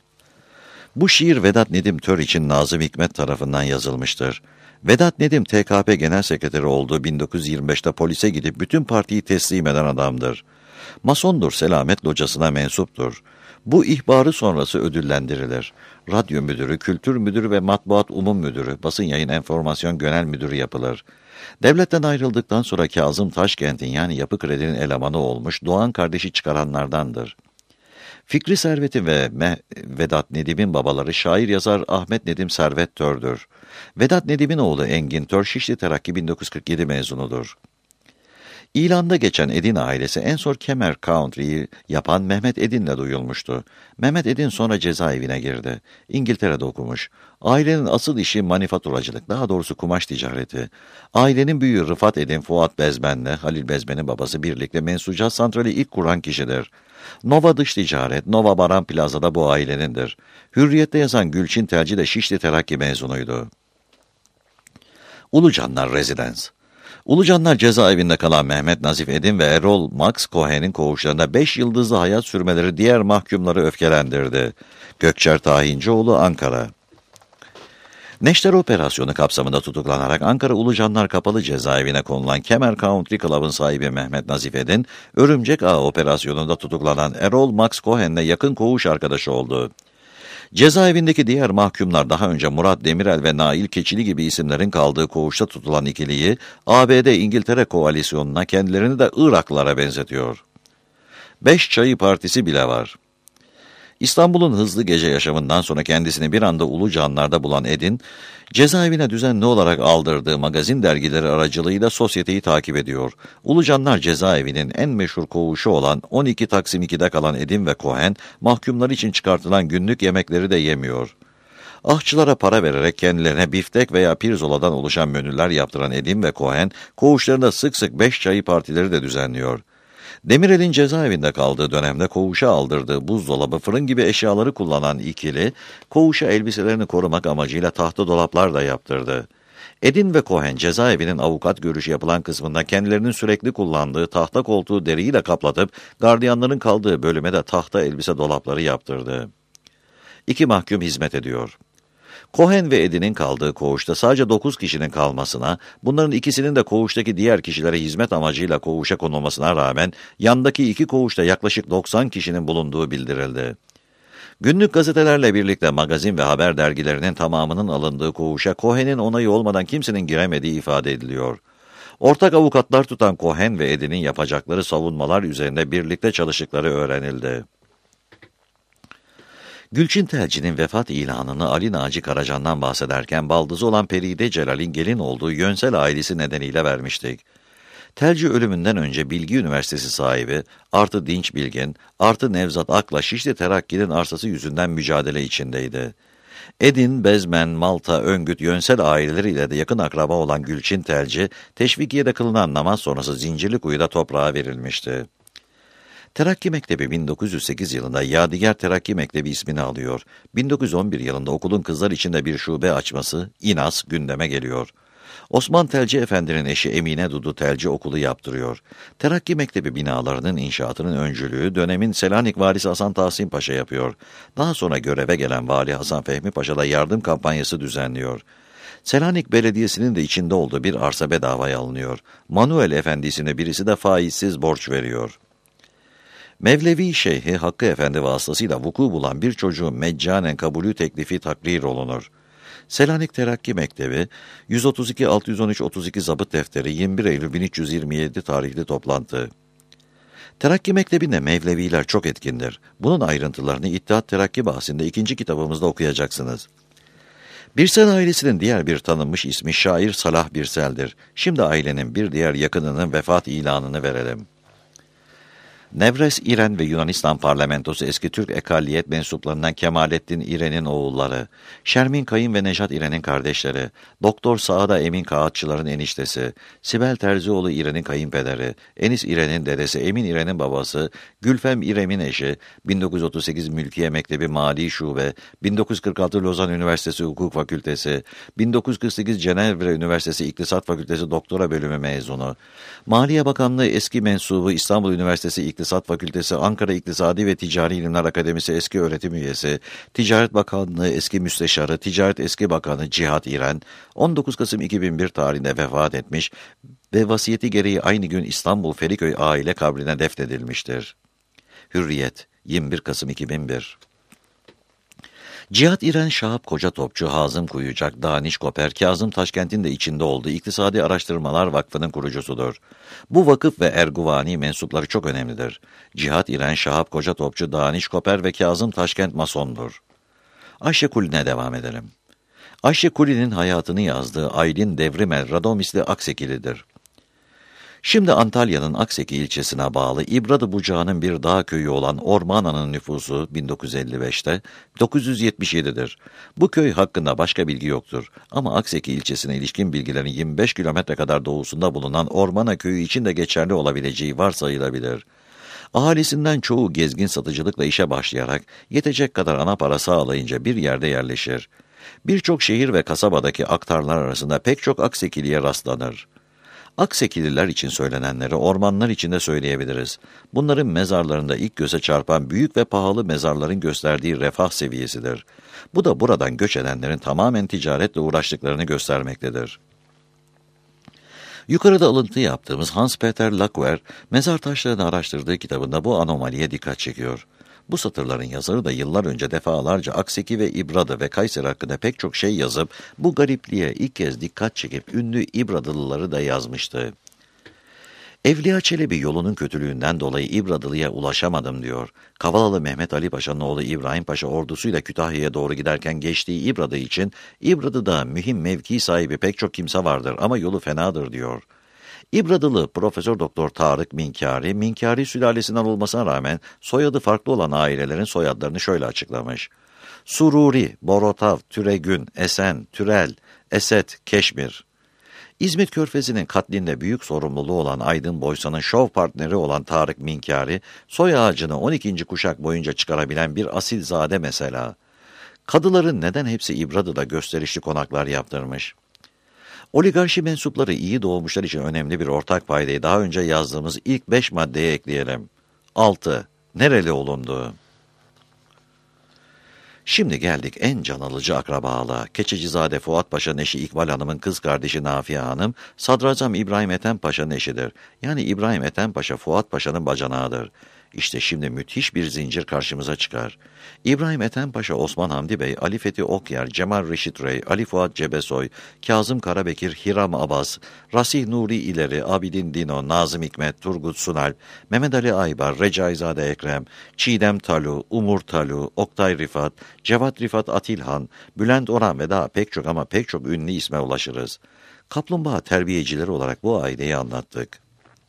Bu şiir Vedat Nedim Tör için Nazım Hikmet tarafından yazılmıştır. Vedat Nedim T K P Genel Sekreteri olduğu bin dokuz yüz yirmi beşte polise gidip bütün partiyi teslim eden adamdır. Masondur, Selamet Locası'na mensuptur. Bu ihbarı sonrası ödüllendirilir. Radyo müdürü, kültür müdürü ve matbuat umum müdürü, basın yayın enformasyon genel müdürü yapılır. Devletten ayrıldıktan sonra Kazım Taşkent'in yani Yapı Kredi'nin elemanı olmuş Doğan kardeşi çıkaranlardandır. Fikri Servet'in ve Me Vedat Nedim'in babaları şair yazar Ahmet Nedim Servet Tör'dür. Vedat Nedim'in oğlu Engin Tör Şişli Terakki bin dokuz yüz kırk yedi mezunudur. İlanda geçen Edin ailesi en son Kemer Country'yi yapan Mehmet Edin'le duyulmuştu. Mehmet Edin sonra cezaevine girdi. İngiltere'de okumuş. Ailenin asıl işi manifaturacılık, daha doğrusu kumaş ticareti. Ailenin büyüğü Rıfat Edin, Fuat Bezmen'le Halil Bezmen'in babası birlikte Mensucat Santrali ilk kuran kişidir. Nova Dış Ticaret, Nova Baran Plaza'da bu ailenindir. Hürriyet'te yazan Gülçin Telci de Şişli Terakki mezunuydu. Ulucanlar Rezidans. Ulucanlar cezaevinde kalan Mehmet Nazif Edin ve Erol Max Cohen'in koğuşlarında beş yıldızlı hayat sürmeleri diğer mahkumları öfkelendirdi. Gökçer Tahincioğlu, Ankara. Neşter Operasyonu kapsamında tutuklanarak Ankara Ulucanlar Kapalı Cezaevine konulan Kemer Country Club'ın sahibi Mehmet Nazif Edin, Örümcek Ağı Operasyonu'nda tutuklanan Erol Max Cohen'le yakın koğuş arkadaşı oldu. Cezaevindeki diğer mahkumlar daha önce Murat Demirel ve Nail Keçili gibi isimlerin kaldığı koğuşta tutulan ikiliyi A B D-İngiltere koalisyonuna kendilerini de Iraklılara benzetiyor. Beş Çayı Partisi bile var. İstanbul'un hızlı gece yaşamından sonra kendisini bir anda Ulucanlar'da bulan Edin, cezaevine düzenli olarak aldırdığı magazin dergileri aracılığıyla sosyeteyi takip ediyor. Ulucanlar cezaevinin en meşhur koğuşu olan on iki Taksim iki'de kalan Edin ve Cohen, mahkumlar için çıkartılan günlük yemekleri de yemiyor. Ahçılara para vererek kendilerine biftek veya pirzoladan oluşan menüler yaptıran Edin ve Cohen, koğuşlarında sık sık beş çayı partileri de düzenliyor. Demirel'in cezaevinde kaldığı dönemde koğuşa aldırdığı buzdolabı, fırın gibi eşyaları kullanan ikili, koğuşa elbiselerini korumak amacıyla tahta dolaplar da yaptırdı. Edin ve Cohen cezaevinin avukat görüşü yapılan kısmında kendilerinin sürekli kullandığı tahta koltuğu deriyle kaplatıp, gardiyanların kaldığı bölüme de tahta elbise dolapları yaptırdı. İki mahkum hizmet ediyor. Cohen ve Eddy'nin kaldığı koğuşta sadece dokuz kişinin kalmasına, bunların ikisinin de koğuştaki diğer kişilere hizmet amacıyla koğuşa konulmasına rağmen, yandaki iki koğuşta yaklaşık doksan kişinin bulunduğu bildirildi. Günlük gazetelerle birlikte magazin ve haber dergilerinin tamamının alındığı koğuşa Cohen'in onayı olmadan kimsenin giremediği ifade ediliyor. Ortak avukatlar tutan Cohen ve Eddy'nin yapacakları savunmalar üzerinde birlikte çalıştıkları öğrenildi. Gülçin Telci'nin vefat ilanını Ali Naci Karacan'dan bahsederken baldızı olan Peride Celal'in gelin olduğu Yönsel ailesi nedeniyle vermiştik. Telci ölümünden önce Bilgi Üniversitesi sahibi, artı Dinç Bilgin, artı Nevzat Ak'la Şişli Terakki'nin arsası yüzünden mücadele içindeydi. Edin, Bezmen, Malta, Öngüt, Yönsel aileleriyle de yakın akraba olan Gülçin Telci, Teşvikiye'de kılınan namaz sonrası Zincirlikuyu'da toprağa verilmişti. Terakki Mektebi bin dokuz yüz sekiz yılında Yadigar Terakki Mektebi ismini alıyor. bin dokuz yüz on bir yılında okulun kızlar için de bir şube açması, İNAS, gündeme geliyor. Osman Telci Efendi'nin eşi Emine Dudu Telci okulu yaptırıyor. Terakki Mektebi binalarının inşaatının öncülüğü dönemin Selanik Valisi Hasan Tahsin Paşa yapıyor. Daha sonra göreve gelen Vali Hasan Fehmi Paşa da yardım kampanyası düzenliyor. Selanik Belediyesi'nin de içinde olduğu bir arsa bedavaya alınıyor. Manuel Efendisi'ne birisi de faizsiz borç veriyor. Mevlevi Şeyhi Hakkı Efendi vasıtasıyla vuku bulan bir çocuğun meccanen kabulü teklifi takrir olunur. Selanik Terakki Mektebi, yüz otuz iki altı yüz on üç otuz iki Zabıt Defteri yirmi bir Eylül bin üç yüz yirmi yedi tarihli toplantı. Terakki Mektebi'nde Mevleviler çok etkindir. Bunun ayrıntılarını İttihat Terakki bahsinde ikinci kitabımızda okuyacaksınız. Birsel ailesinin diğer bir tanınmış ismi şair Salah Birsel'dir. Şimdi ailenin bir diğer yakınının vefat ilanını verelim. Nevres İren ve Yunanistan Parlamentosu eski Türk ekalliyet mensuplarından Kemalettin İren'in oğulları, Şermin Kayın ve Nejat İren'in kardeşleri, Doktor Saada Emin Kağıtçıların eniştesi, Sibel Terzioğlu İren'in kayınpederi, Enis İren'in dedesi, Emin İren'in babası, Gülfem İrem'in eşi, bin dokuz yüz otuz sekiz Mülkiye Mektebi Mali Şube, bin dokuz yüz kırk altı Lozan Üniversitesi Hukuk Fakültesi, bin dokuz yüz kırk sekiz Cenevre Üniversitesi İktisat Fakültesi Doktora Bölümü mezunu, Maliye Bakanlığı eski mensubu İstanbul Üniversitesi İktisat İktisat Fakültesi, Ankara İktisadi ve Ticari İlimler Akademisi eski öğretim üyesi, Ticaret Bakanlığı eski müsteşarı, Ticaret eski bakanı Cihat İren, on dokuz Kasım iki bin bir tarihinde vefat etmiş ve vasiyeti gereği aynı gün İstanbul Feriköy aile kabrine defnedilmiştir. Hürriyet, yirmi bir Kasım iki bin bir. Cihat İren, Şahap Koca Topçu, Hazım Kuyucak, Daniş Koper, Kazım Taşkent'in de içinde olduğu İktisadi Araştırmalar Vakfı'nın kurucusudur. Bu vakıf ve Erguvani mensupları çok önemlidir. Cihat İren, Şahap Koca Topçu, Daniş Koper ve Kazım Taşkent masondur. Ayşe Kulin'e devam edelim. Ayşe Kulin'in hayatını yazdığı Aylin Devrimel Radomisli Aksekili'dir. Şimdi Antalya'nın Akseki ilçesine bağlı İbradı Bucağı'nın bir dağ köyü olan Ormana'nın nüfusu bin dokuz yüz elli beşte dokuz yüz yetmiş yedidir. Bu köy hakkında başka bilgi yoktur ama Akseki ilçesine ilişkin bilgilerin yirmi beş kilometre kadar doğusunda bulunan Ormana köyü için de geçerli olabileceği varsayılabilir. Ahalisinden çoğu gezgin satıcılıkla işe başlayarak yetecek kadar ana para sağlayınca bir yerde yerleşir. Birçok şehir ve kasabadaki aktarlar arasında pek çok Aksekili'ye rastlanır. Aksekililer için söylenenleri ormanlar için de söyleyebiliriz. Bunların mezarlarında ilk göze çarpan büyük ve pahalı mezarların gösterdiği refah seviyesidir. Bu da buradan göç edenlerin tamamen ticaretle uğraştıklarını göstermektedir. Yukarıda alıntı yaptığımız Hans-Peter Laquer, mezar taşlarını araştırdığı kitabında bu anomaliye dikkat çekiyor. Bu satırların yazarı da yıllar önce defalarca Akseki ve İbradı ve Kayseri hakkında pek çok şey yazıp, bu garipliğe ilk kez dikkat çekip ünlü İbradılıları da yazmıştı. Evliya Çelebi yolunun kötülüğünden dolayı İbradılı'ya ulaşamadım diyor. Kavalalı Mehmet Ali Paşa'nın oğlu İbrahim Paşa ordusuyla Kütahya'ya doğru giderken geçtiği İbradı için, İbradı'da mühim mevki sahibi pek çok kimse vardır ama yolu fenadır diyor. İbradılı Profesör Doktor Tarık Minkari, Minkari sülalesinden olmasına rağmen soyadı farklı olan ailelerin soyadlarını şöyle açıklamış. Sururi, Borotav, Türegün, Esen, Türel, Esed, Keşmir. İzmit Körfezi'nin katlinde büyük sorumluluğu olan Aydın Boysan'ın şov partneri olan Tarık Minkari, soy ağacını on ikinci kuşak boyunca çıkarabilen bir asilzade mesela. Kadıların neden hepsi İbradı'da gösterişli konaklar yaptırmış? Oligarşi mensupları iyi doğmuşlar için önemli bir ortak paydayı daha önce yazdığımız ilk beş maddeye ekleyelim. altı. Nereli olunduğu. Şimdi geldik en can alıcı akrabalığa. Keçecizade Fuat Paşa'nın eşi İkbal Hanım'ın kız kardeşi Nafiye Hanım, Sadrazam İbrahim Ethem Paşa'nın eşidir. Yani İbrahim Ethem Paşa Fuat Paşa'nın bacanağıdır. İşte şimdi müthiş bir zincir karşımıza çıkar. İbrahim Ethem Paşa, Osman Hamdi Bey, Ali Fethi Okyar, Cemal Reşit Rey, Ali Fuat Cebesoy, Kazım Karabekir, Hiram Abbas, Rasih Nuri İleri, Abidin Dino, Nazım Hikmet, Turgut Sunalp, Mehmet Ali Aybar, Recaizade Ekrem, Çiğdem Talu, Umur Talu, Oktay Rifat, Cevat Rifat Atilhan, Bülent Orhan ve daha pek çok ama pek çok ünlü isme ulaşırız. Kaplumbağa terbiyecileri olarak bu aileyi anlattık.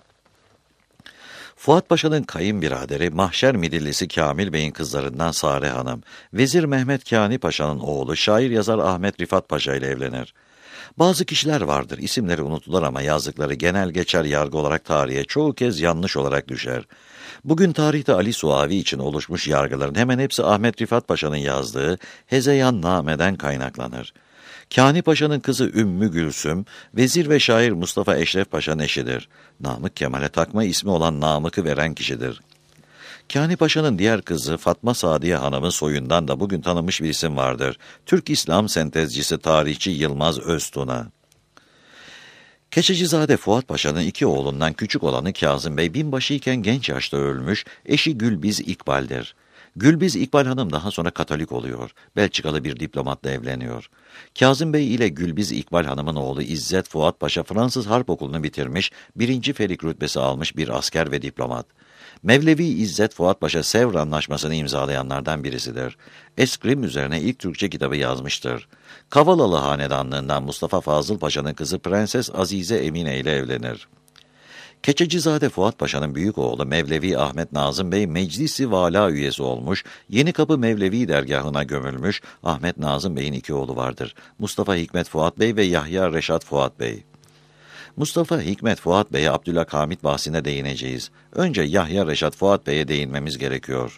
Fuat Paşa'nın kayınbiraderi Mahşer Midillisi Kamil Bey'in kızlarından Sare Hanım, Vezir Mehmet Kâni Paşa'nın oğlu şair yazar Ahmet Rifat Paşa ile evlenir. Bazı kişiler vardır, isimleri unutulur ama yazdıkları genel geçer yargı olarak tarihe çoğu kez yanlış olarak düşer. Bugün tarihte Ali Suavi için oluşmuş yargıların hemen hepsi Ahmet Rifat Paşa'nın yazdığı Hezeyan Name'den kaynaklanır. Kâni Paşa'nın kızı Ümmü Gülsüm, vezir ve şair Mustafa Eşref Paşa'nın eşidir. Namık Kemal'e takma ismi olan Namık'ı veren kişidir. Kâni Paşa'nın diğer kızı Fatma Sadiye Hanım'ın soyundan da bugün tanınmış bir isim vardır. Türk İslam sentezcisi tarihçi Yılmaz Öztuna. Keçecizade Fuat Paşa'nın iki oğlundan küçük olanı Kazım Bey binbaşıyken genç yaşta ölmüş, eşi Gülbiz İkbal'dir. Gülbiz İkbal Hanım daha sonra Katolik oluyor. Belçikalı bir diplomatla evleniyor. Kazım Bey ile Gülbiz İkbal Hanım'ın oğlu İzzet Fuat Paşa Fransız Harp Okulu'nu bitirmiş, birinci Felik rütbesi almış bir asker ve diplomat. Mevlevi İzzet Fuat Paşa Sevr Anlaşması'nı imzalayanlardan birisidir. Eskrim üzerine ilk Türkçe kitabı yazmıştır. Kavalalı Hanedanlığından Mustafa Fazıl Paşa'nın kızı Prenses Azize Emine ile evlenir. Keçecizade Fuat Paşa'nın büyük oğlu Mevlevi Ahmet Nazım Bey Meclisi Vala üyesi olmuş, Yenikapı Mevlevi dergahına gömülmüş. Ahmet Nazım Bey'in iki oğlu vardır. Mustafa Hikmet Fuat Bey ve Yahya Reşat Fuat Bey. Mustafa Hikmet Fuat Bey'e Abdülhamit bahsine değineceğiz. Önce Yahya Reşat Fuat Bey'e değinmemiz gerekiyor.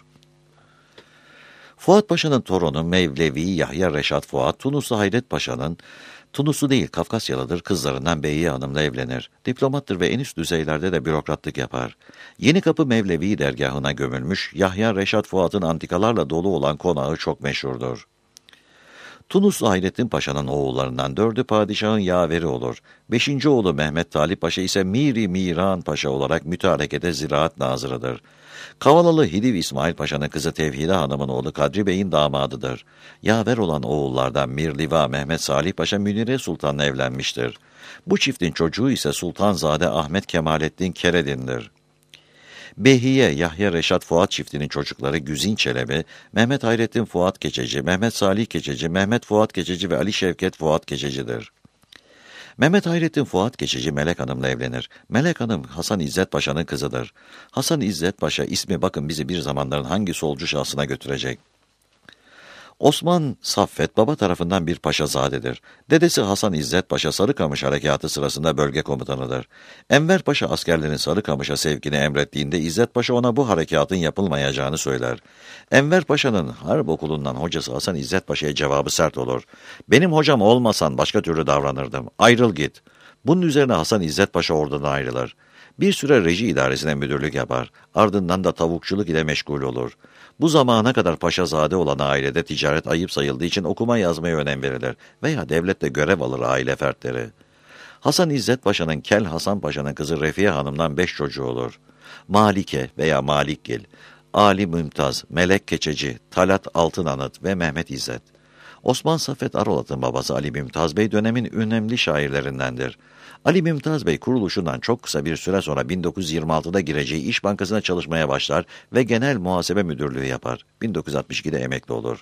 Fuat Paşa'nın torunu Mevlevi Yahya Reşat Fuat, Tunuslu Hayret Paşa'nın, Tunuslu değil Kafkasyalıdır, kızlarından Beyiye Hanım'la evlenir. Diplomattır ve en üst düzeylerde de bürokratlık yapar. Yenikapı Mevlevi dergahına gömülmüş, Yahya Reşat Fuat'ın antikalarla dolu olan konağı çok meşhurdur. Tunuslu Hayrettin Paşa'nın oğullarından dördü padişahın yaveri olur. Beşinci oğlu Mehmet Talip Paşa ise Miri Miran Paşa olarak mütarekede ziraat nazırıdır. Kavalalı Hidiv İsmail Paşa'nın kızı Tevhide Hanım'ın oğlu Kadri Bey'in damadıdır. Yaver olan oğullardan Mirliva Mehmet Salih Paşa Münire Sultan'la evlenmiştir. Bu çiftin çocuğu ise Sultanzade Ahmet Kemalettin Keredin'dir. Behiye Yahya Reşat Fuat çiftinin çocukları Güzin Çelebi, Mehmet Hayrettin Fuat Keçeci, Mehmet Salih Keçeci, Mehmet Fuat Keçeci ve Ali Şevket Fuat Keçeci'dir. Mehmet Hayrettin Fuat Keçeci Melek Hanım'la evlenir. Melek Hanım Hasan İzzet Paşa'nın kızıdır. Hasan İzzet Paşa ismi bakın bizi bir zamanların hangi solcu şahsına götürecek. Osman Saffet baba tarafından bir paşazadedir. Dedesi Hasan İzzet Paşa Sarıkamış Harekatı sırasında bölge komutanıdır. Enver Paşa askerlerin Sarıkamış'a sevkini emrettiğinde İzzet Paşa ona bu harekatın yapılmayacağını söyler. Enver Paşa'nın harp okulundan hocası Hasan İzzet Paşa'ya cevabı sert olur. Benim hocam olmasan başka türlü davranırdım. Ayrıl git. Bunun üzerine Hasan İzzet Paşa oradan ayrılır. Bir süre reji idaresine müdürlük yapar. Ardından da tavukçuluk ile meşgul olur. Bu zamana kadar paşazade olan ailede ticaret ayıp sayıldığı için okuma yazmaya önem verilir veya devlette görev alır aile fertleri. Hasan İzzet Paşa'nın Kel Hasan Paşa'nın kızı Refiye Hanım'dan beş çocuğu olur. Malike veya Malikgil, Ali Mümtaz, Melek Keçeci, Talat Altınanıt ve Mehmet İzzet. Osman Saffet Arolat'ın babası Ali Mümtaz Bey dönemin önemli şairlerindendir. Ali Mümtaz Bey kuruluşundan çok kısa bir süre sonra bin dokuz yüz yirmi altıda gireceği İş Bankası'na çalışmaya başlar ve genel muhasebe müdürlüğü yapar. bin dokuz yüz altmış ikide emekli olur.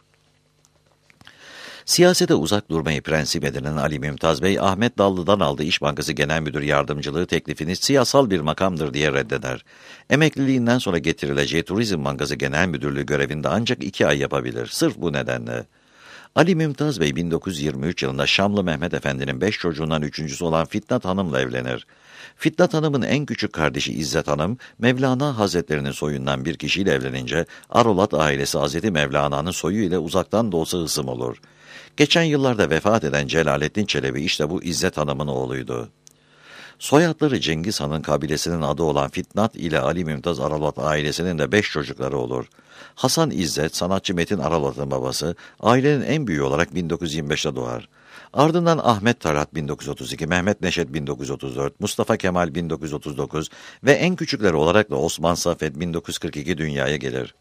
Siyasete uzak durmayı prensip edinen Ali Mümtaz Bey, Ahmet Dallı'dan aldığı İş Bankası Genel Müdür Yardımcılığı teklifini siyasal bir makamdır diye reddeder. Emekliliğinden sonra getirileceği Turizm Bankası Genel Müdürlüğü görevinde ancak iki ay yapabilir. Sırf bu nedenle. Ali Mümtaz Bey bin dokuz yüz yirmi üç yılında Şamlı Mehmet Efendi'nin beş çocuğundan üçüncüsü olan Fitnat Hanım'la evlenir. Fitnat Hanım'ın en küçük kardeşi İzzet Hanım, Mevlana Hazretlerinin soyundan bir kişiyle evlenince Arolat ailesi Hazreti Mevlana'nın soyu ile uzaktan da olsa hısım olur. Geçen yıllarda vefat eden Celalettin Çelebi işte bu İzzet Hanım'ın oğluydu. Soyadları Cengiz Han'ın kabilesinin adı olan Fitnat ile Ali Mümtaz Aralat ailesinin de beş çocukları olur. Hasan İzzet, sanatçı Metin Aralat'ın babası, ailenin en büyüğü olarak bin dokuz yüz yirmi beşte doğar. Ardından Ahmet Talat bin dokuz yüz otuz iki, Mehmet Neşet bin dokuz yüz otuz dört, Mustafa Kemal bin dokuz yüz otuz dokuz ve en küçükleri olarak da Osman Saffet bin dokuz yüz kırk iki dünyaya gelir.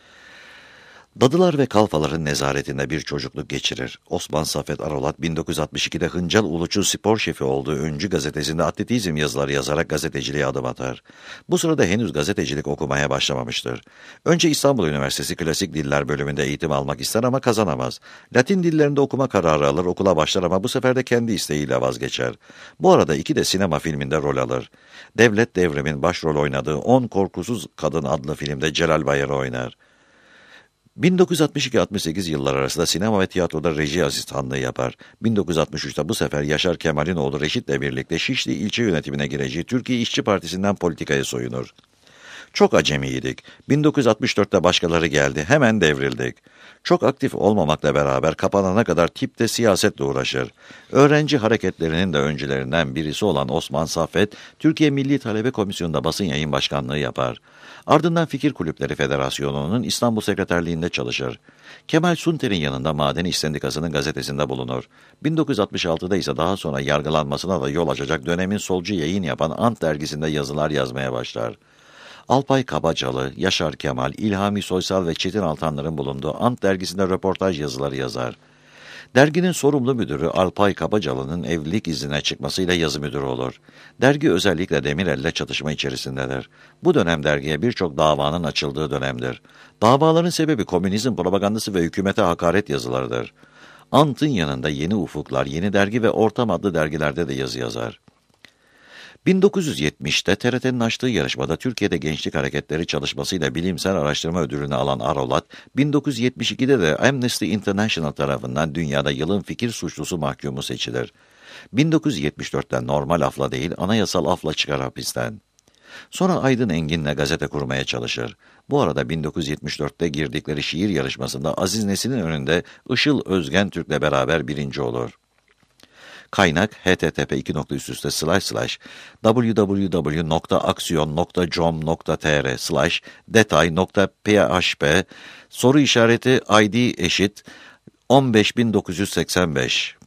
Dadılar ve kalfaların nezaretinde bir çocukluk geçirir. Osman Saffet Aralat bin dokuz yüz altmış ikide Hıncal Uluç'un spor şefi olduğu Öncü gazetesinde atletizm yazıları yazarak gazeteciliğe adım atar. Bu sırada henüz gazetecilik okumaya başlamamıştır. Önce İstanbul Üniversitesi Klasik Diller bölümünde eğitim almak ister ama kazanamaz. Latin dillerinde okuma kararı alır, okula başlar ama bu sefer de kendi isteğiyle vazgeçer. Bu arada iki de sinema filminde rol alır. Devlet Devrim'in başrol oynadığı On Korkusuz Kadın adlı filmde Celal Bayar'ı oynar. bin dokuz yüz altmış iki altmış sekiz yıllar arasında sinema ve tiyatroda reji asistanlığı yapar. bin dokuz yüz altmış üçte bu sefer Yaşar Kemal'in oğlu Reşit'le birlikte Şişli ilçe yönetimine gireceği Türkiye İşçi Partisi'nden politikaya soyunur. Çok acemiydik. bin dokuz yüz altmış dörtte başkaları geldi. Hemen devrildik. Çok aktif olmamakla beraber kapanana kadar tipte siyasetle uğraşır. Öğrenci hareketlerinin de öncülerinden birisi olan Osman Saffet, Türkiye Milli Talebe Komisyonu'nda basın yayın başkanlığı yapar. Ardından Fikir Kulüpleri Federasyonu'nun İstanbul Sekreterliğinde çalışır. Kemal Sunter'in yanında Maden İş Sendikası'nın gazetesinde bulunur. bin dokuz yüz altmış altıda ise daha sonra yargılanmasına da yol açacak dönemin solcu yayın yapan Ant dergisinde yazılar yazmaya başlar. Alpay Kabacalı, Yaşar Kemal, İlhami Soysal ve Çetin Altanlar'ın bulunduğu Ant dergisinde röportaj yazıları yazar. Derginin sorumlu müdürü Alpay Kabacalı'nın evlilik iznine çıkmasıyla yazı müdürü olur. Dergi özellikle Demirel'le çatışma içerisindedir. Bu dönem dergiye birçok davanın açıldığı dönemdir. Davaların sebebi komünizm propagandası ve hükümete hakaret yazılarıdır. Ant'ın yanında Yeni Ufuklar, Yeni Dergi ve Ortam adlı dergilerde de yazı yazar. bin dokuz yüz yetmişte T R T'nin açtığı yarışmada Türkiye'de Gençlik Hareketleri çalışmasıyla bilimsel araştırma ödülünü alan Aralat, bin dokuz yüz yetmiş ikide de Amnesty International tarafından dünyada yılın fikir suçlusu mahkumu seçilir. bin dokuz yüz yetmiş dörtte normal afla değil, anayasal afla çıkar hapisten. Sonra Aydın Engin'le gazete kurmaya çalışır. Bu arada bin dokuz yüz yetmiş dörtte girdikleri şiir yarışmasında Aziz Nesin'in önünde Işıl Özgen Türk'le beraber birinci olur. Kaynak http iki nokta üst üste slash slash www nokta aksiyon nokta com nokta tr slash detay nokta php soru işareti id eşit on beş bin dokuz yüz seksen beş